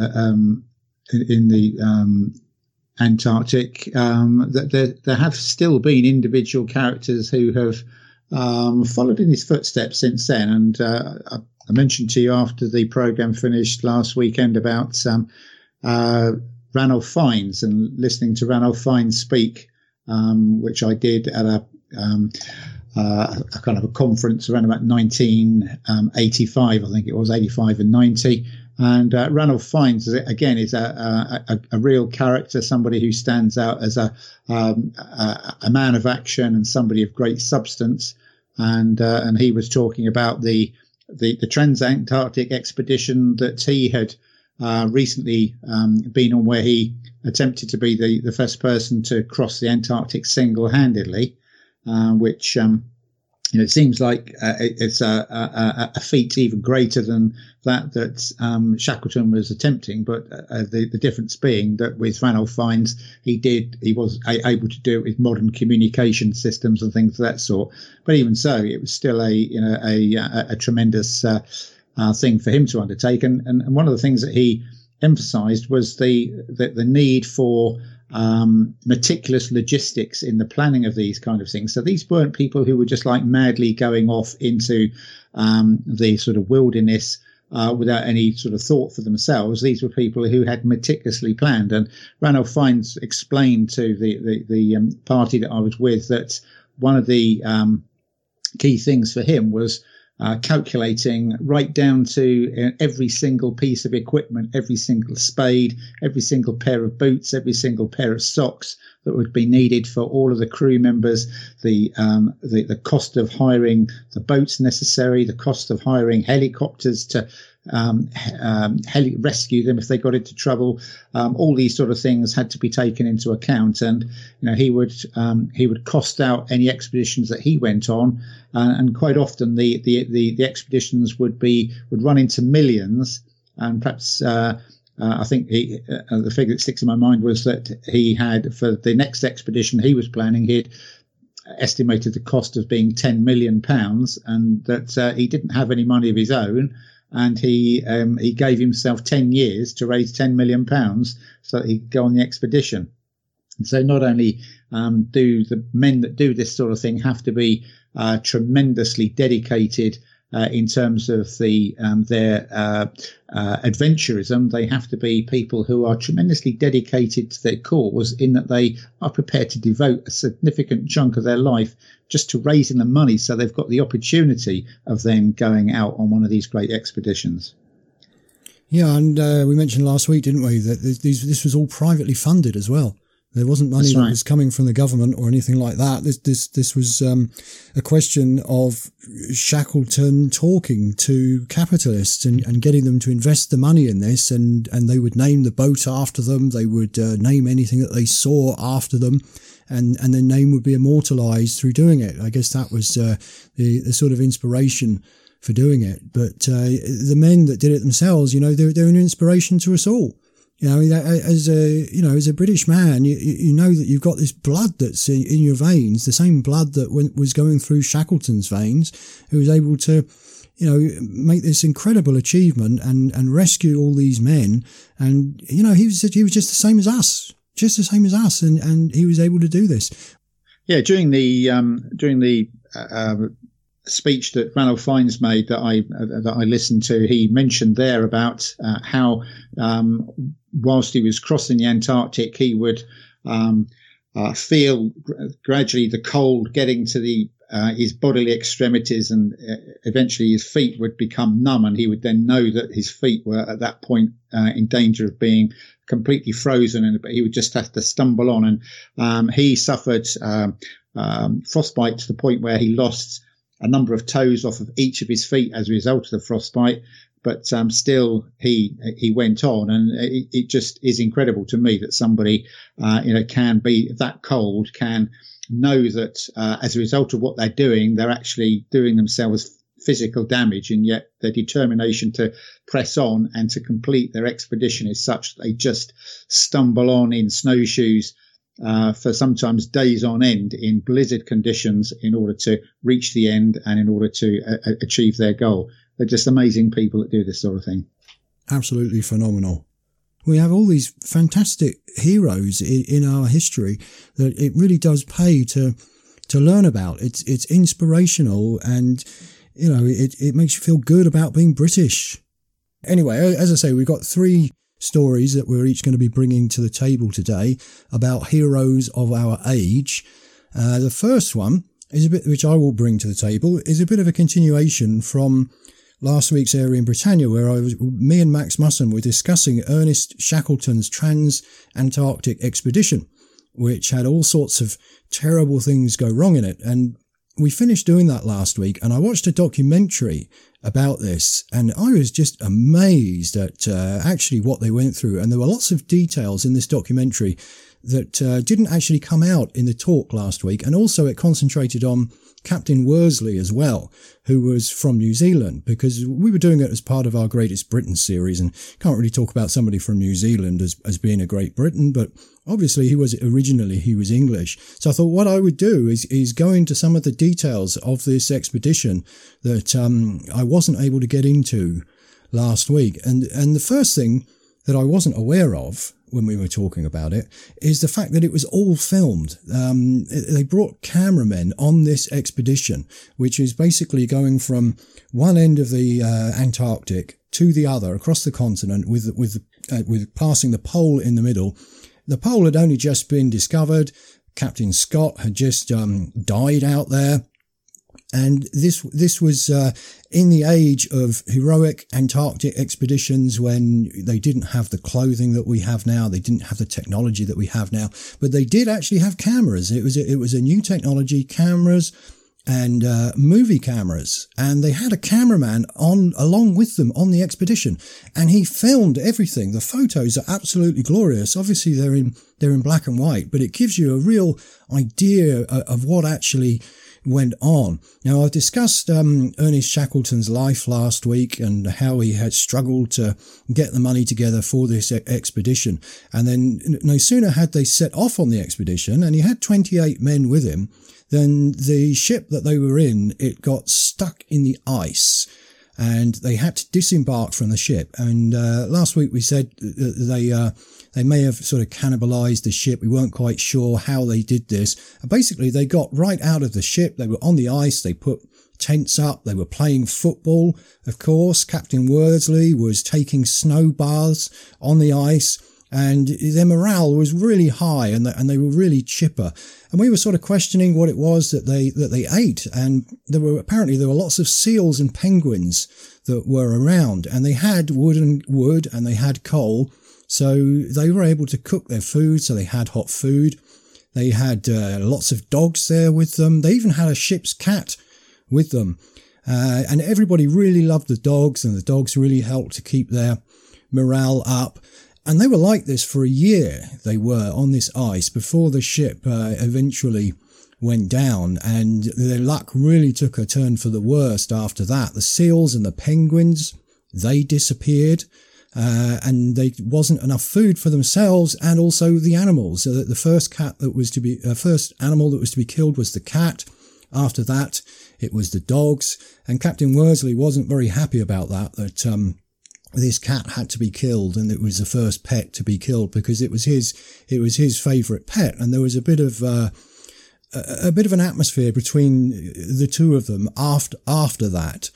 in the Antarctic, that there have still been individual characters who have followed in his footsteps since then. And I mentioned to you after the programme finished last weekend about Ranulph Fiennes and listening to Ranulph Fiennes speak, which I did at a kind of a conference around about 1985, I think it was, 85 and 90. And Ranulph Fiennes, again, is a real character, somebody who stands out as a man of action and somebody of great substance. And he was talking about the Transantarctic expedition that he had recently been on, where he attempted to be the first person to cross the Antarctic single-handedly, which it seems like it's a feat even greater than that Shackleton was attempting. But the difference being that with Ranulph Fiennes, he was able to do it with modern communication systems and things of that sort. But even so, it was still a tremendous thing for him to undertake. And one of the things that he emphasised was the need for meticulous logistics in the planning of these kind of things. So these weren't people who were just like madly going off into the sort of wilderness without any sort of thought for themselves. These were people who had meticulously planned. And Ranulph Fiennes explained to the party that I was with that one of the key things for him was calculating right down to every single piece of equipment, every single spade, every single pair of boots, every single pair of socks that would be needed for all of the crew members, the cost of hiring the boats necessary, the cost of hiring helicopters to rescue them if they got into trouble. All these sort of things had to be taken into account, and he would cost out any expeditions that he went on, and quite often the expeditions would run into millions, and perhaps I think the figure that sticks in my mind was that he had, for the next expedition he was planning, he'd estimated the cost as being £10 million, and that he didn't have any money of his own. And he gave himself 10 years to raise £10 million so that he could go on the expedition. And so not only do the men that do this sort of thing have to be tremendously dedicated in terms of their adventurism, they have to be people who are tremendously dedicated to their cause, in that they are prepared to devote a significant chunk of their life just to raising the money so they've got the opportunity of then going out on one of these great expeditions. Yeah, and we mentioned last week, didn't we, that this was all privately funded as well. There wasn't money that was coming from the government or anything like that. This was a question of Shackleton talking to capitalists and getting them to invest the money in this, and they would name the boat after them. They would name anything that they saw after them, and their name would be immortalised through doing it. I guess that was the sort of inspiration for doing it. But the men that did it themselves, they're an inspiration to us all. As a British man, you know that you've got this blood that's in your veins, the same blood that was going through Shackleton's veins, who was able to, make this incredible achievement and rescue all these men. And, he was just the same as us, and he was able to do this. Yeah, during the speech that Ranulph Fiennes made that I listened to, he mentioned there about how whilst he was crossing the Antarctic, he would feel gradually the cold getting to his bodily extremities, and eventually his feet would become numb, and he would then know that his feet were at that point in danger of being completely frozen, but he would just have to stumble on. And he suffered frostbite to the point where he lost a number of toes off of each of his feet as a result of the frostbite, but still he went on, and it just is incredible to me that somebody can be that cold, can know that as a result of what they're doing, they're actually doing themselves physical damage, and yet their determination to press on and to complete their expedition is such that they just stumble on in snowshoes for sometimes days on end in blizzard conditions in order to reach the end and in order to achieve their goal. They're just amazing people that do this sort of thing. Absolutely phenomenal. We have all these fantastic heroes in our history that it really does pay to learn about. It's inspirational, and it makes you feel good about being British. Anyway, as I say, we've got 3 stories that we're each going to be bringing to the table today about heroes of our age. The first one is which I will bring to the table, is a bit of a continuation from last week's Area in Britannia, where me and Max Musson were discussing Ernest Shackleton's trans-Antarctic expedition, which had all sorts of terrible things go wrong in it. And we finished doing that last week, and I watched a documentary about this, and I was just amazed at actually what they went through. And there were lots of details in this documentary that didn't actually come out in the talk last week. And also it concentrated on Captain Worsley as well, who was from New Zealand, because we were doing it as part of our Greatest Britain series, and can't really talk about somebody from New Zealand as being a Great Britain, but obviously he was English. So I thought what I would do is go into some of the details of this expedition that I wasn't able to get into last week. And the first thing that I wasn't aware of when we were talking about it is the fact that it was all filmed. They brought cameramen on this expedition, which is basically going from one end of the Antarctic to the other across the continent with passing the pole in the middle. The pole had only just been discovered. Captain Scott had just died out there. And this was in the age of heroic Antarctic expeditions, when they didn't have the clothing that we have now. They didn't have the technology that we have now, but they did actually have cameras. It was a new technology, cameras and movie cameras. And they had a cameraman along with them on the expedition, and he filmed everything. The photos are absolutely glorious. Obviously they're in black and white, but it gives you a real idea of what actually went on. Now, I've discussed Ernest Shackleton's life last week and how he had struggled to get the money together for this expedition. And then no sooner had they set off on the expedition, and he had 28 men with him, then the ship that they were in, it got stuck in the ice, and they had to disembark from the ship. And last week we said they may have sort of cannibalized the ship. We weren't quite sure how they did this. And basically, they got right out of the ship. They were on the ice. They put tents up. They were playing football. Of course, Captain Worsley was taking snow baths on the ice, and their morale was really high, and they were really chipper. And we were sort of questioning what it was that they ate. And there were lots of seals and penguins that were around, and they had wood and they had coal. So they were able to cook their food. So they had hot food. They had lots of dogs there with them. They even had a ship's cat with them. And everybody really loved the dogs, and the dogs really helped to keep their morale up. And they were like this for a year. They were on this ice before the ship eventually went down, and their luck really took a turn for the worst after that. The seals and the penguins, they disappeared. And there wasn't enough food for themselves and also the animals. So that the first animal that was to be killed was the cat. After that, it was the dogs. And Captain Worsley wasn't very happy about that this cat had to be killed, and it was the first pet to be killed because it was his favourite pet. And there was a bit of an atmosphere between the two of them after that.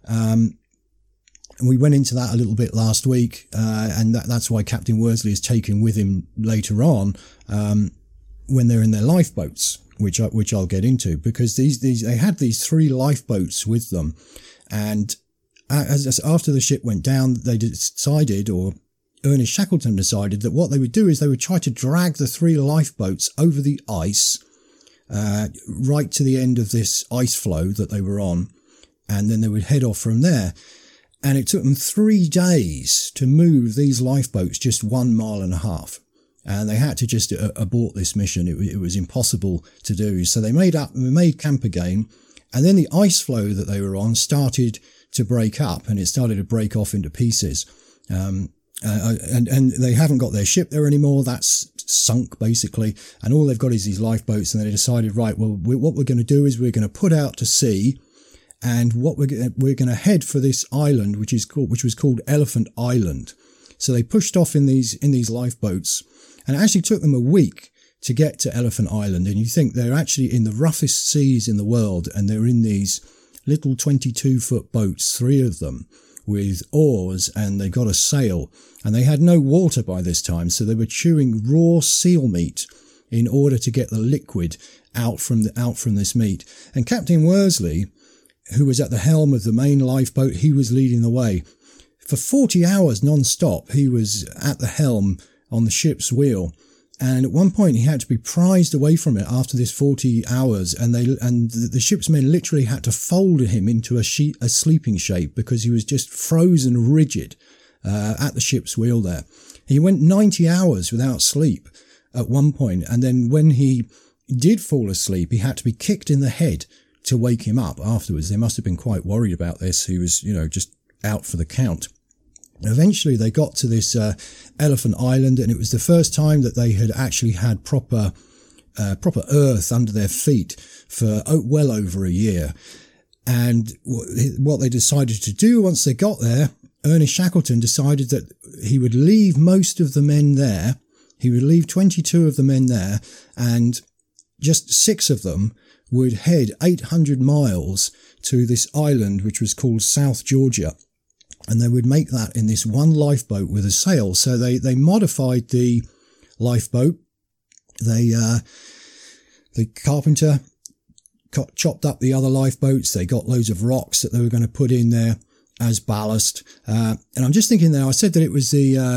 And we went into that a little bit last week, and that's why Captain Worsley is taken with him later on when they're in their lifeboats, which I'll get into, because they had these 3 lifeboats with them, and as after the ship went down, they decided, or Ernest Shackleton decided, that what they would do is they would try to drag the 3 lifeboats over the ice right to the end of this ice floe that they were on, and then they would head off from there. And it took them 3 days to move these lifeboats just 1.5 miles. And they had to just abort this mission. It was impossible to do. So they made camp again. And then the ice floe that they were on started to break up, and it started to break off into pieces. And they haven't got their ship there anymore. That's sunk basically. And all they've got is these lifeboats. And they decided, right, well, what we're going to do is we're going to put out to sea. And what we're going to head for this island, which was called Elephant Island. So they pushed off in these lifeboats, and it actually took them a week to get to Elephant Island. And you think they're actually in the roughest seas in the world, and they're in these little 22-foot boats, 3 of them, with oars, and they got a sail. And they had no water by this time, so they were chewing raw seal meat in order to get the liquid out from this meat. And Captain Worsley, who was at the helm of the main lifeboat, he was leading the way. For 40 hours non-stop, he was at the helm on the ship's wheel. And at one point, he had to be prized away from it after this 40 hours. And the ship's men literally had to fold him into a sleeping shape because he was just frozen rigid at the ship's wheel there. He went 90 hours without sleep. at one point, and then when he did fall asleep, he had to be kicked in the head to wake him up afterwards. They must have been quite worried about this. He was, just out for the count. Eventually they got to this Elephant Island, and it was the first time that they had actually had proper earth under their feet for well over a year. And what they decided to do once they got there, Ernest Shackleton decided that he would leave most of the men there. He would leave 22 of the men there, and just 6 of them would head 800 miles to this island, which was called South Georgia. And they would make that in this one lifeboat with a sail. So they modified the lifeboat. The carpenter chopped up the other lifeboats. They got loads of rocks that they were going to put in there as ballast. And I'm just thinking there, I said that it was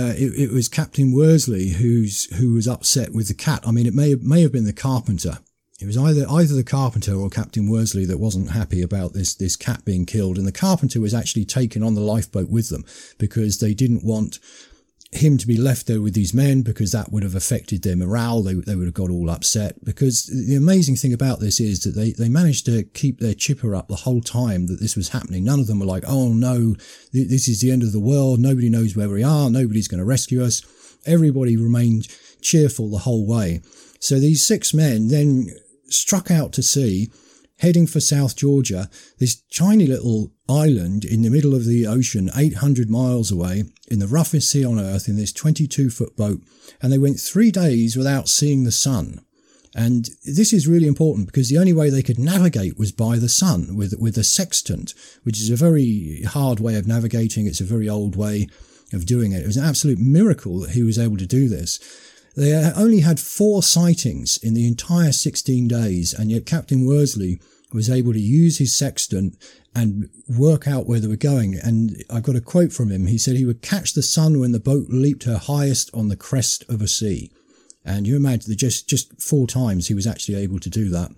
it was Captain Worsley who was upset with the cat. I mean, it may have been the carpenter. It was either the carpenter or Captain Worsley that wasn't happy about this cat being killed. And the carpenter was actually taken on the lifeboat with them because they didn't want him to be left there with these men, because that would have affected their morale. They would have got all upset. Because the amazing thing about this is that they managed to keep their chipper up the whole time that this was happening. None of them were like, oh no, this is the end of the world. Nobody knows where we are. Nobody's going to rescue us. Everybody remained cheerful the whole way. So these 6 men then struck out to sea, heading for South Georgia, this tiny little island in the middle of the ocean, 800 miles away, in the roughest sea on earth, in this 22-foot boat. And they went 3 days without seeing the sun. And this is really important because the only way they could navigate was by the sun, with a sextant, which is a very hard way of navigating. It's a very old way of doing it. It was an absolute miracle that he was able to do this. They only had 4 sightings in the entire 16 days, and yet Captain Worsley was able to use his sextant and work out where they were going. And I've got a quote from him. He said he would catch the sun when the boat leaped her highest on the crest of a sea. And you imagine that just 4 times he was actually able to do that.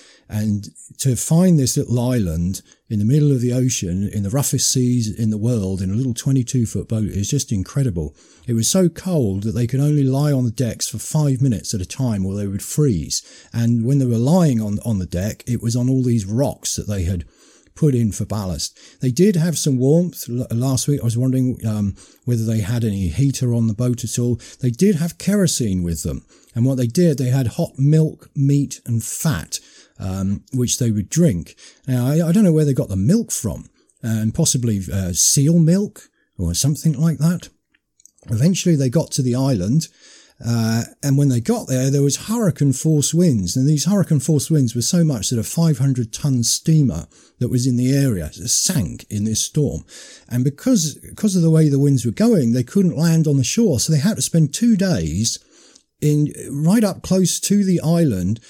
And to find this little island in the middle of the ocean, in the roughest seas in the world, in a little 22-foot boat is just incredible. It was so cold that they could only lie on the decks for 5 minutes at a time or they would freeze. And when they were lying on the deck, it was on all these rocks that they had put in for ballast. They did have some warmth. Last week I was wondering whether they had any heater on the boat at all. They did have kerosene with them. And what they did, they had hot milk, meat and fat, which they would drink. Now, I don't know where they got the milk from, and possibly seal milk or something like that. Eventually they got to the island, and when they got there was hurricane force winds, and these hurricane force winds were so much that a 500-ton steamer that was in the area sank in this storm. And because of the way the winds were going, they couldn't land on the shore, so they had to spend 2 days right up close to the island,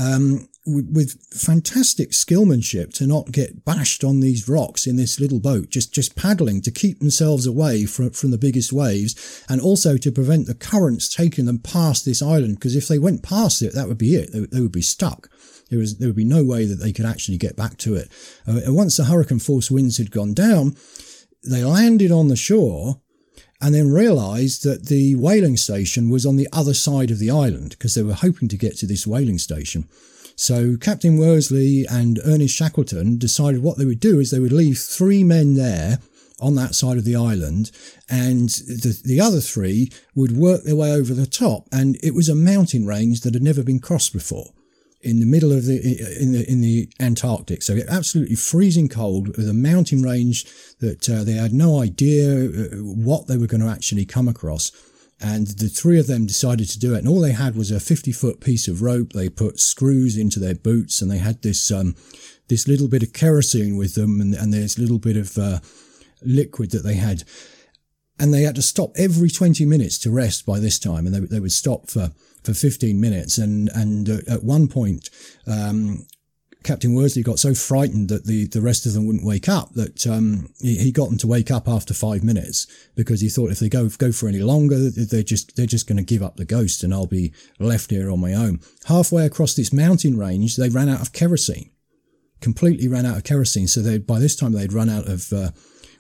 with fantastic skillmanship to not get bashed on these rocks in this little boat, just paddling to keep themselves away from the biggest waves, and also to prevent the currents taking them past this island, because if they went past it, that would be it. They would be stuck. There would be no way that they could actually get back to it. And once the hurricane force winds had gone down, they landed on the shore and then realised that the whaling station was on the other side of the island, because they were hoping to get to this whaling station. So Captain Worsley and Ernest Shackleton decided what they would do is they would leave 3 men there on that side of the island, and the other 3 would work their way over the top. And it was a mountain range that had never been crossed before, in the middle of in the Antarctic. So absolutely freezing cold, with a mountain range that they had no idea what they were going to actually come across. And the 3 of them decided to do it. And all they had was a 50-foot piece of rope. They put screws into their boots, and they had this little bit of kerosene with them, and this little bit of liquid that they had. And they had to stop every 20 minutes to rest by this time. And they would stop for 15 minutes. And at one point, Captain Worsley got so frightened that the rest of them wouldn't wake up that he got them to wake up after 5 minutes, because he thought if they go for any longer, they're just going to give up the ghost and I'll be left here on my own. Halfway across this mountain range, they ran out of kerosene, completely ran out of kerosene. So by this time they'd run out of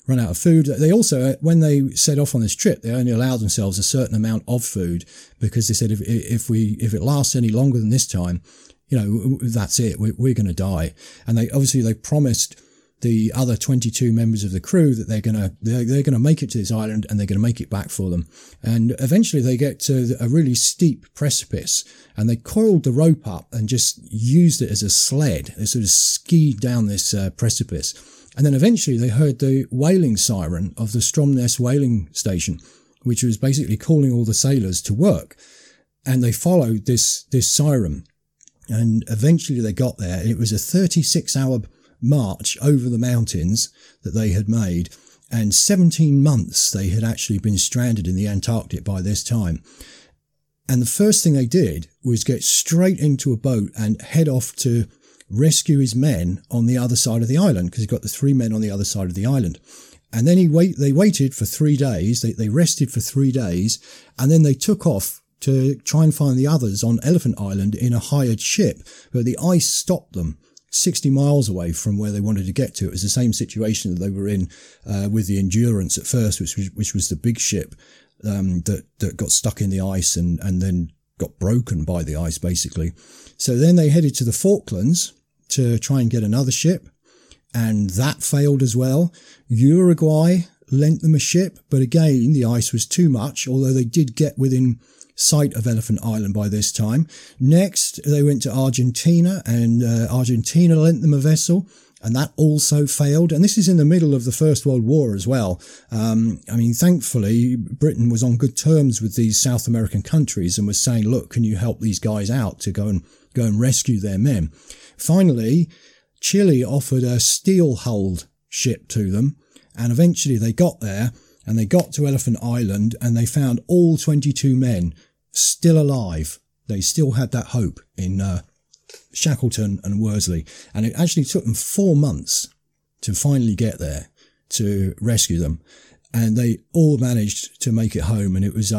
run out of food. They also, when they set off on this trip, they only allowed themselves a certain amount of food because they said if it lasts any longer than this time, that's it. We're going to die. And they promised the other 22 members of the crew that they're going to make it to this island and they're going to make it back for them. And eventually they get to a really steep precipice and they coiled the rope up and just used it as a sled. They sort of skied down this precipice. And then eventually they heard the whaling siren of the Stromness whaling station, which was basically calling all the sailors to work. And they followed this siren. And eventually they got there. It was a 36-hour march over the mountains that they had made. And 17 months they had actually been stranded in the Antarctic by this time. And the first thing they did was get straight into a boat and head off to rescue his men on the other side of the island, because he got the 3 men on the other side of the island. And then they waited for 3 days. They rested for 3 days, and then they took off to try and find the others on Elephant Island in a hired ship. But the ice stopped them 60 miles away from where they wanted to get to. It was the same situation that they were in with the Endurance at first, which was the big ship that got stuck in the ice and then got broken by the ice, basically. So then they headed to the Falklands to try and get another ship, and that failed as well. Uruguay lent them a ship, but again, the ice was too much, although they did get within sight of Elephant Island by this time. Next, they went to Argentina, and Argentina lent them a vessel, and that also failed. And this is in the middle of the First World War as well. Thankfully, Britain was on good terms with these South American countries and was saying, look, can you help these guys out to go and rescue their men? Finally, Chile offered a steel-hulled ship to them, and eventually they got there, and they got to Elephant Island, and they found all 22 men still alive. They still had that hope in Shackleton and Worsley, and it actually took them 4 months to finally get there to rescue them, and they all managed to make it home. And it was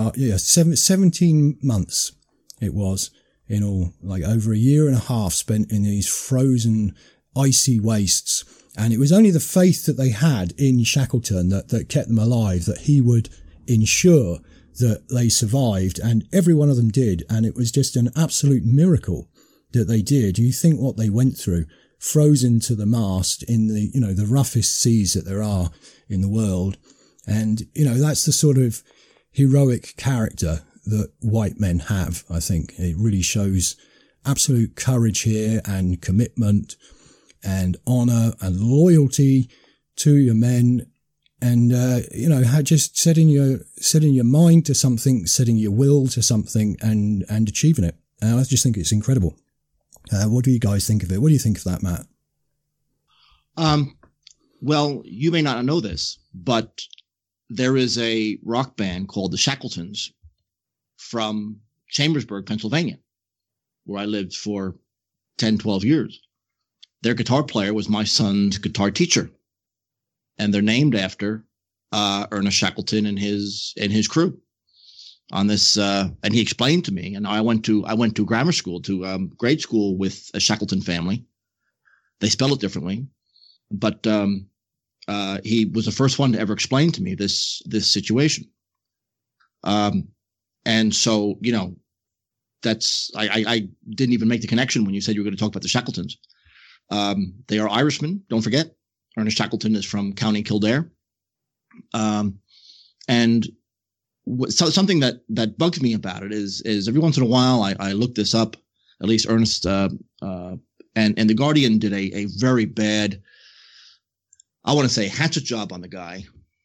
17 months it was in all, like over a year and a half spent in these frozen icy wastes. And it was only the faith that they had in Shackleton that kept them alive, that he would ensure that they survived, and every one of them did. And it was just an absolute miracle that they did. You think what they went through, frozen to the mast in the roughest seas that there are in the world. And, that's the sort of heroic character that white men have, I think. It really shows absolute courage here, and commitment and honour and loyalty to your men, and just setting your mind to something, setting your will to something, and achieving it. And I just think it's incredible. What do you guys think of it? What do you think of that, Matt? Well, you may not know this, but there is a rock band called the Shackletons from Chambersburg, Pennsylvania, where I lived for 10, 12 years. Their guitar player was my son's guitar teacher, and they're named after Ernest Shackleton and his crew on this. And he explained to me, and I went to grammar school, to grade school with a Shackleton family. They spell it differently, but he was the first one to ever explain to me this situation. And so, that's, I didn't even make the connection when you said you were going to talk about the Shackletons. They are Irishmen, don't forget. Ernest Shackleton is from County Kildare. So something that bugs me about it is every once in a while I look this up. At least Ernest and the Guardian did a very bad, I want to say, hatchet job on the guy.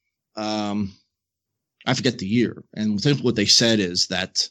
I forget the year, and what they said is that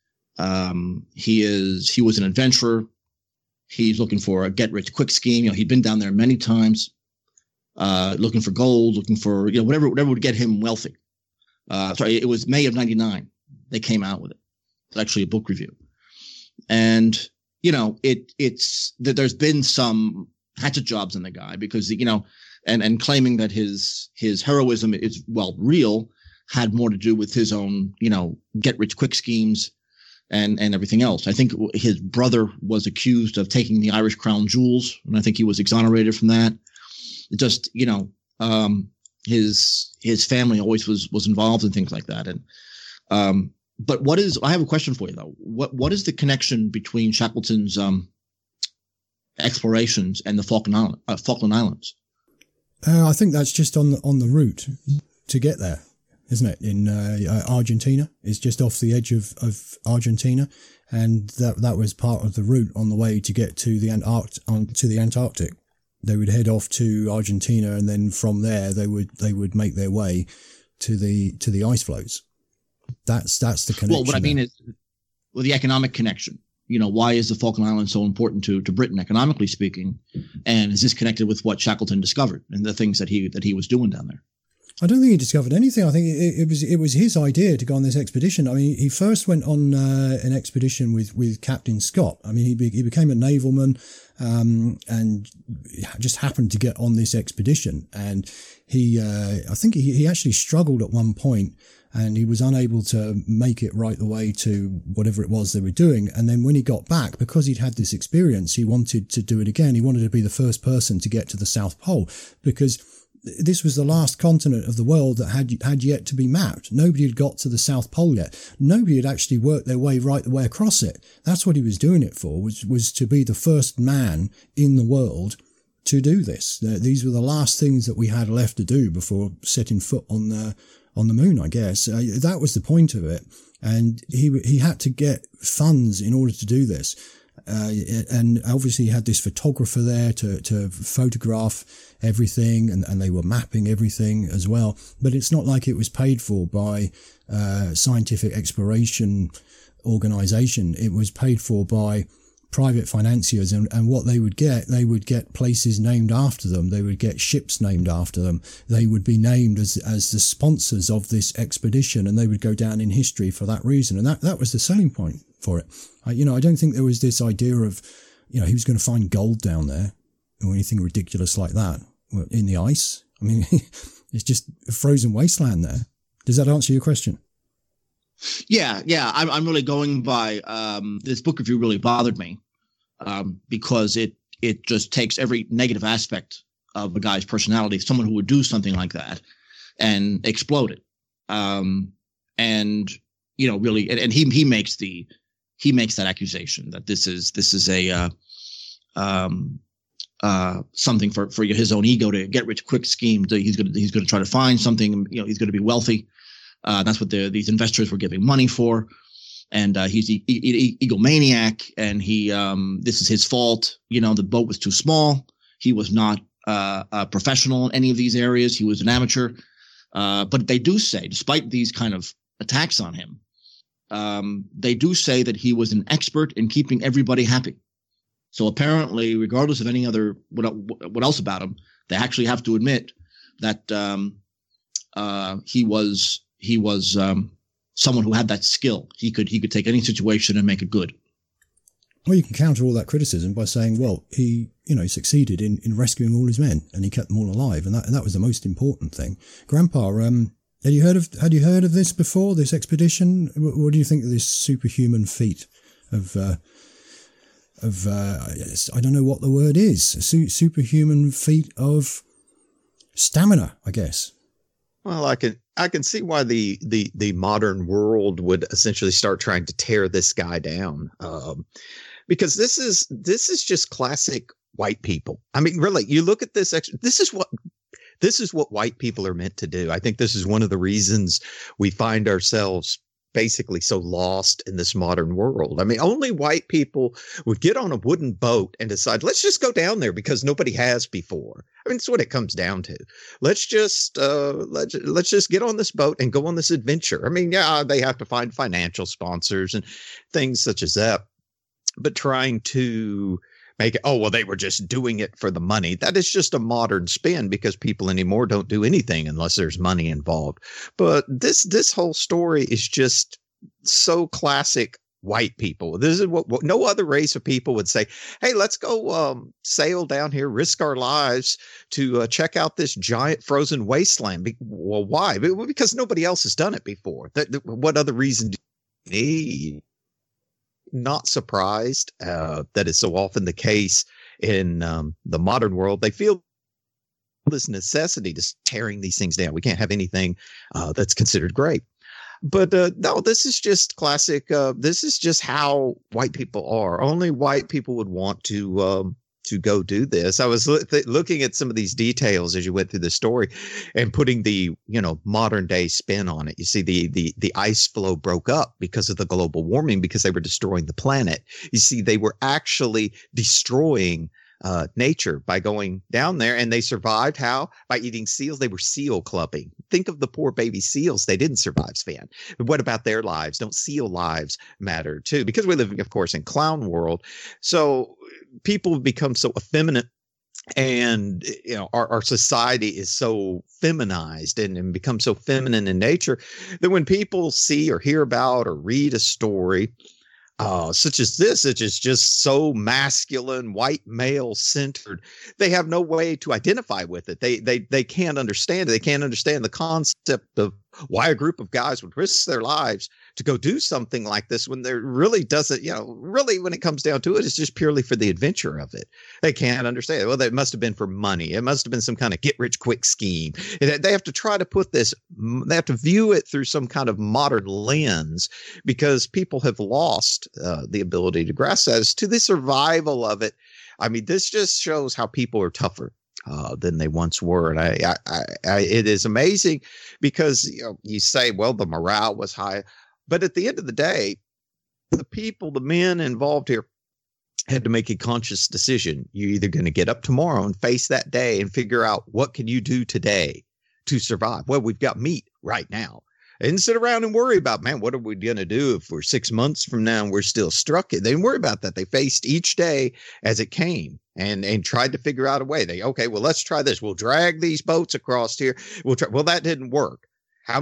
he was an adventurer. He's looking for a get-rich-quick scheme. He'd been down there many times, looking for gold, looking for whatever would get him wealthy. It was May of '99. They came out with it. It's actually a book review, and it's that there's been some hatchet jobs on the guy because and claiming that his heroism is real had more to do with his own get-rich-quick schemes. And everything else. I think his brother was accused of taking the Irish crown jewels, and I think he was exonerated from that. It just, his family always was involved in things like that. And but I have a question for you though. What is the connection between Shackleton's explorations and the Falkland Islands? I think that's just on the route to get there, isn't it? In Argentina, it's just off the edge of Argentina, and that was part of the route on the way to get to the Antarctic. They would head off to Argentina, and then from there they would make their way to the ice floes. That's the connection. Well, what I mean is, the economic connection. Why is the Falkland Islands so important to Britain economically speaking? And is this connected with what Shackleton discovered and the things that he was doing down there? I don't think he discovered anything. I think it was his idea to go on this expedition. I mean, he first went on an expedition with Captain Scott. I mean, he became a navalman and just happened to get on this expedition. And I think he actually struggled at one point, and he was unable to make it right the way to whatever it was they were doing. And then when he got back, because he'd had this experience, he wanted to do it again. He wanted to be the first person to get to the South Pole, because this was the last continent of the world that had yet to be mapped. Nobody had got to the South Pole yet. Nobody had actually worked their way right the way across it. That's what he was doing it for, was to be the first man in the world to do this. These were the last things that we had left to do before setting foot on the moon, I guess. That was the point of it. And he had to get funds in order to do this. And obviously he had this photographer there to photograph everything, and they were mapping everything as well. But it's not like it was paid for by scientific exploration organization. It was paid for by private financiers, and what they would get places named after them. They would get ships named after them. They would be named as the sponsors of this expedition, and they would go down in history for that reason. And that was the selling point for it. I don't think there was this idea of, he was going to find gold down there or anything ridiculous like that in the ice. I mean, it's just a frozen wasteland there. Does that answer your question? Yeah. I'm really going by this book review really bothered me because it just takes every negative aspect of a guy's personality, someone who would do something like that and explode it. Really, and he makes that accusation that this is a something for his own ego to get rich quick scheme. He's going to try to find something. He's going to be wealthy. That's what these investors were giving money for, and he's egomaniac, and this is his fault. The boat was too small. He was not a professional in any of these areas. He was an amateur. But they do say, despite these kind of attacks on him, they do say that he was an expert in keeping everybody happy. So apparently, regardless of any other what else about him, they actually have to admit that he was someone who had that skill. He could take any situation and make it good. Well, you can counter all that criticism by saying, well, he succeeded in rescuing all his men, and he kept them all alive, and that was the most important thing. Grandpa, had you heard of this before, this expedition? What do you think of this superhuman feat of I don't know what the word is, superhuman feat of stamina, I guess? Well, I can see why the modern world would essentially start trying to tear this guy down, because this is just classic white people. I mean, really, you look at this. This is what white people are meant to do. I think this is one of the reasons we find ourselves basically so lost in this modern world. I mean, only white people would get on a wooden boat and decide, let's just go down there because nobody has before. I mean, it's what it comes down to. Let's just get on this boat and go on this adventure. I mean, yeah, they have to find financial sponsors and things such as that, but trying to make it, oh, well, they were just doing it for the money. That is just a modern spin, because people anymore don't do anything unless there's money involved. But this whole story is just so classic white people. This is what no other race of people would say. Hey, let's go sail down here, risk our lives to check out this giant frozen wasteland. Well, why? Because nobody else has done it before. What other reason do you need? Not surprised that is so often the case in the modern world. They feel this necessity to tearing these things down. We can't have anything that's considered great. But no, this is just classic. This is just how white people are. Only white people would want to go do this. I was looking at some of these details as you went through the story and putting the, modern day spin on it. You see the ice flow broke up because of the global warming, because they were destroying the planet. You see, they were actually destroying nature by going down there, and they survived how? By eating seals. They were seal clubbing. Think of the poor baby seals. They didn't survive, Sven. But what about their lives? Don't seal lives matter too? Because we live, of course, in clown world. So people become so effeminate, and our society is so feminized and become so feminine in nature that when people see or hear about or read a story such as this, which is just so masculine, white male centered, they have no way to identify with it. They can't understand it. They can't understand the concept of why a group of guys would risk their lives to go do something like this when there really doesn't, really when it comes down to it, it's just purely for the adventure of it. They can't understand it. Well, it must have been for money. It must have been some kind of get rich quick scheme. They have to try to put this, they have to view it through some kind of modern lens, because people have lost the ability to grasp that as to the survival of it. I mean, this just shows how people are tougher than they once were. And it is amazing, because you say, well, the morale was high, but at the end of the day, the men involved here had to make a conscious decision. You're either going to get up tomorrow and face that day and figure out, what can you do today to survive? Well, we've got meat right now. And sit around and worry about, man, what are we going to do if we're 6 months from now and we're still struck? They didn't worry about that. They faced each day as it came and tried to figure out a way. Okay, well, let's try this. We'll drag these boats across here. Well, that didn't work. A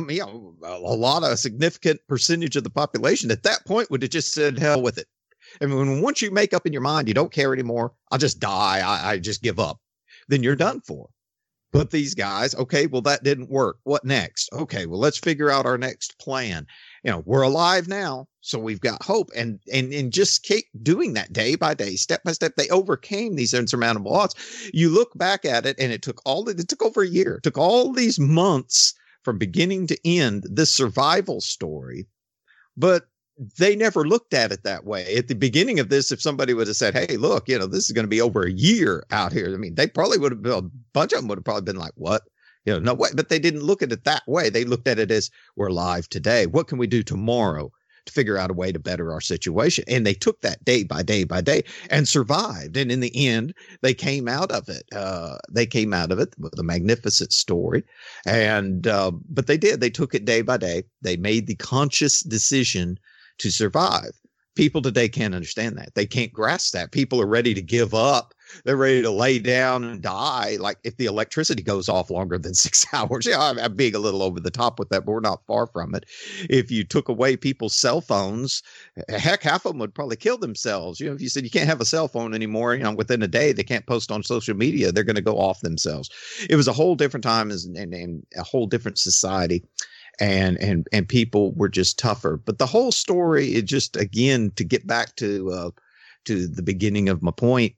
lot of significant percentage of the population at that point would have just said, hell with it. I mean, once you make up in your mind, you don't care anymore. I'll just die. I just give up. Then you're done for. But these guys, okay, well, that didn't work. What next? Okay, well, let's figure out our next plan. We're alive now, so we've got hope. And just keep doing that day by day, step by step. They overcame these insurmountable odds. You look back at it, and it took over a year. It took all these months from beginning to end, this survival story. But they never looked at it that way. At the beginning of this, if somebody would have said, hey, look, this is going to be over a year out here, I mean, they probably would have been, a bunch of them would have probably been like, what? No way. But they didn't look at it that way. They looked at it as, we're alive today. What can we do tomorrow to figure out a way to better our situation? And they took that day by day by day and survived. And in the end, they came out of it. They came out of it with a magnificent story. And, but they did. They took it day by day. They made the conscious decision to survive. People today can't understand that. They can't grasp that. People are ready to give up. They're ready to lay down and die. Like if the electricity goes off longer than 6 hours, I'm being a little over the top with that, but we're not far from it. If you took away people's cell phones, heck, half of them would probably kill themselves. If you said you can't have a cell phone anymore, within a day, they can't post on social media, they're going to go off themselves. It was a whole different time and a whole different society. And people were just tougher. But the whole story, it just, again, to get back to the beginning of my point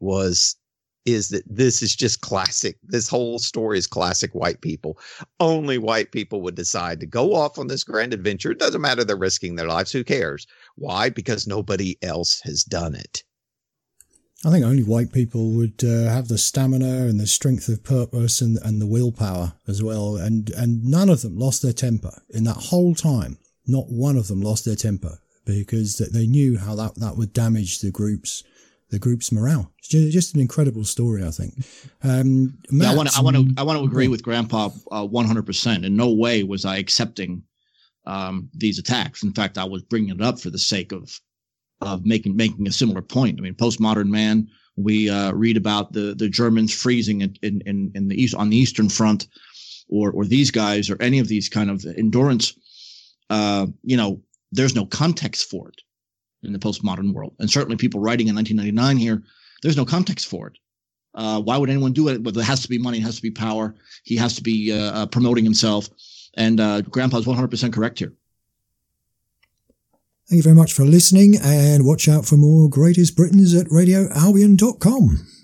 is that this is just classic. This whole story is classic white people. Only white people would decide to go off on this grand adventure. It doesn't matter. They're risking their lives. Who cares? Why? Because nobody else has done it. I think only white people would have the stamina and the strength of purpose and the willpower as well. And none of them lost their temper in that whole time. Not one of them lost their temper, because they knew how that would damage the group's morale. It's just an incredible story, I think. Matt, I want to agree with Grandpa 100%. In no way was I accepting these attacks. In fact, I was bringing it up for the sake of making a similar point. I mean, Postmodern Man, we read about the Germans freezing in the east, on the Eastern Front, or these guys, or any of these kind of endurance. There's no context for it in the postmodern world, and certainly people writing in 1999 here, there's no context for it. Why would anyone do it? Well, there has to be money, it has to be power, he has to be promoting himself, and Grandpa's 100% correct here. Thank you very much for listening, and watch out for more Greatest Britons at radioalbion.com.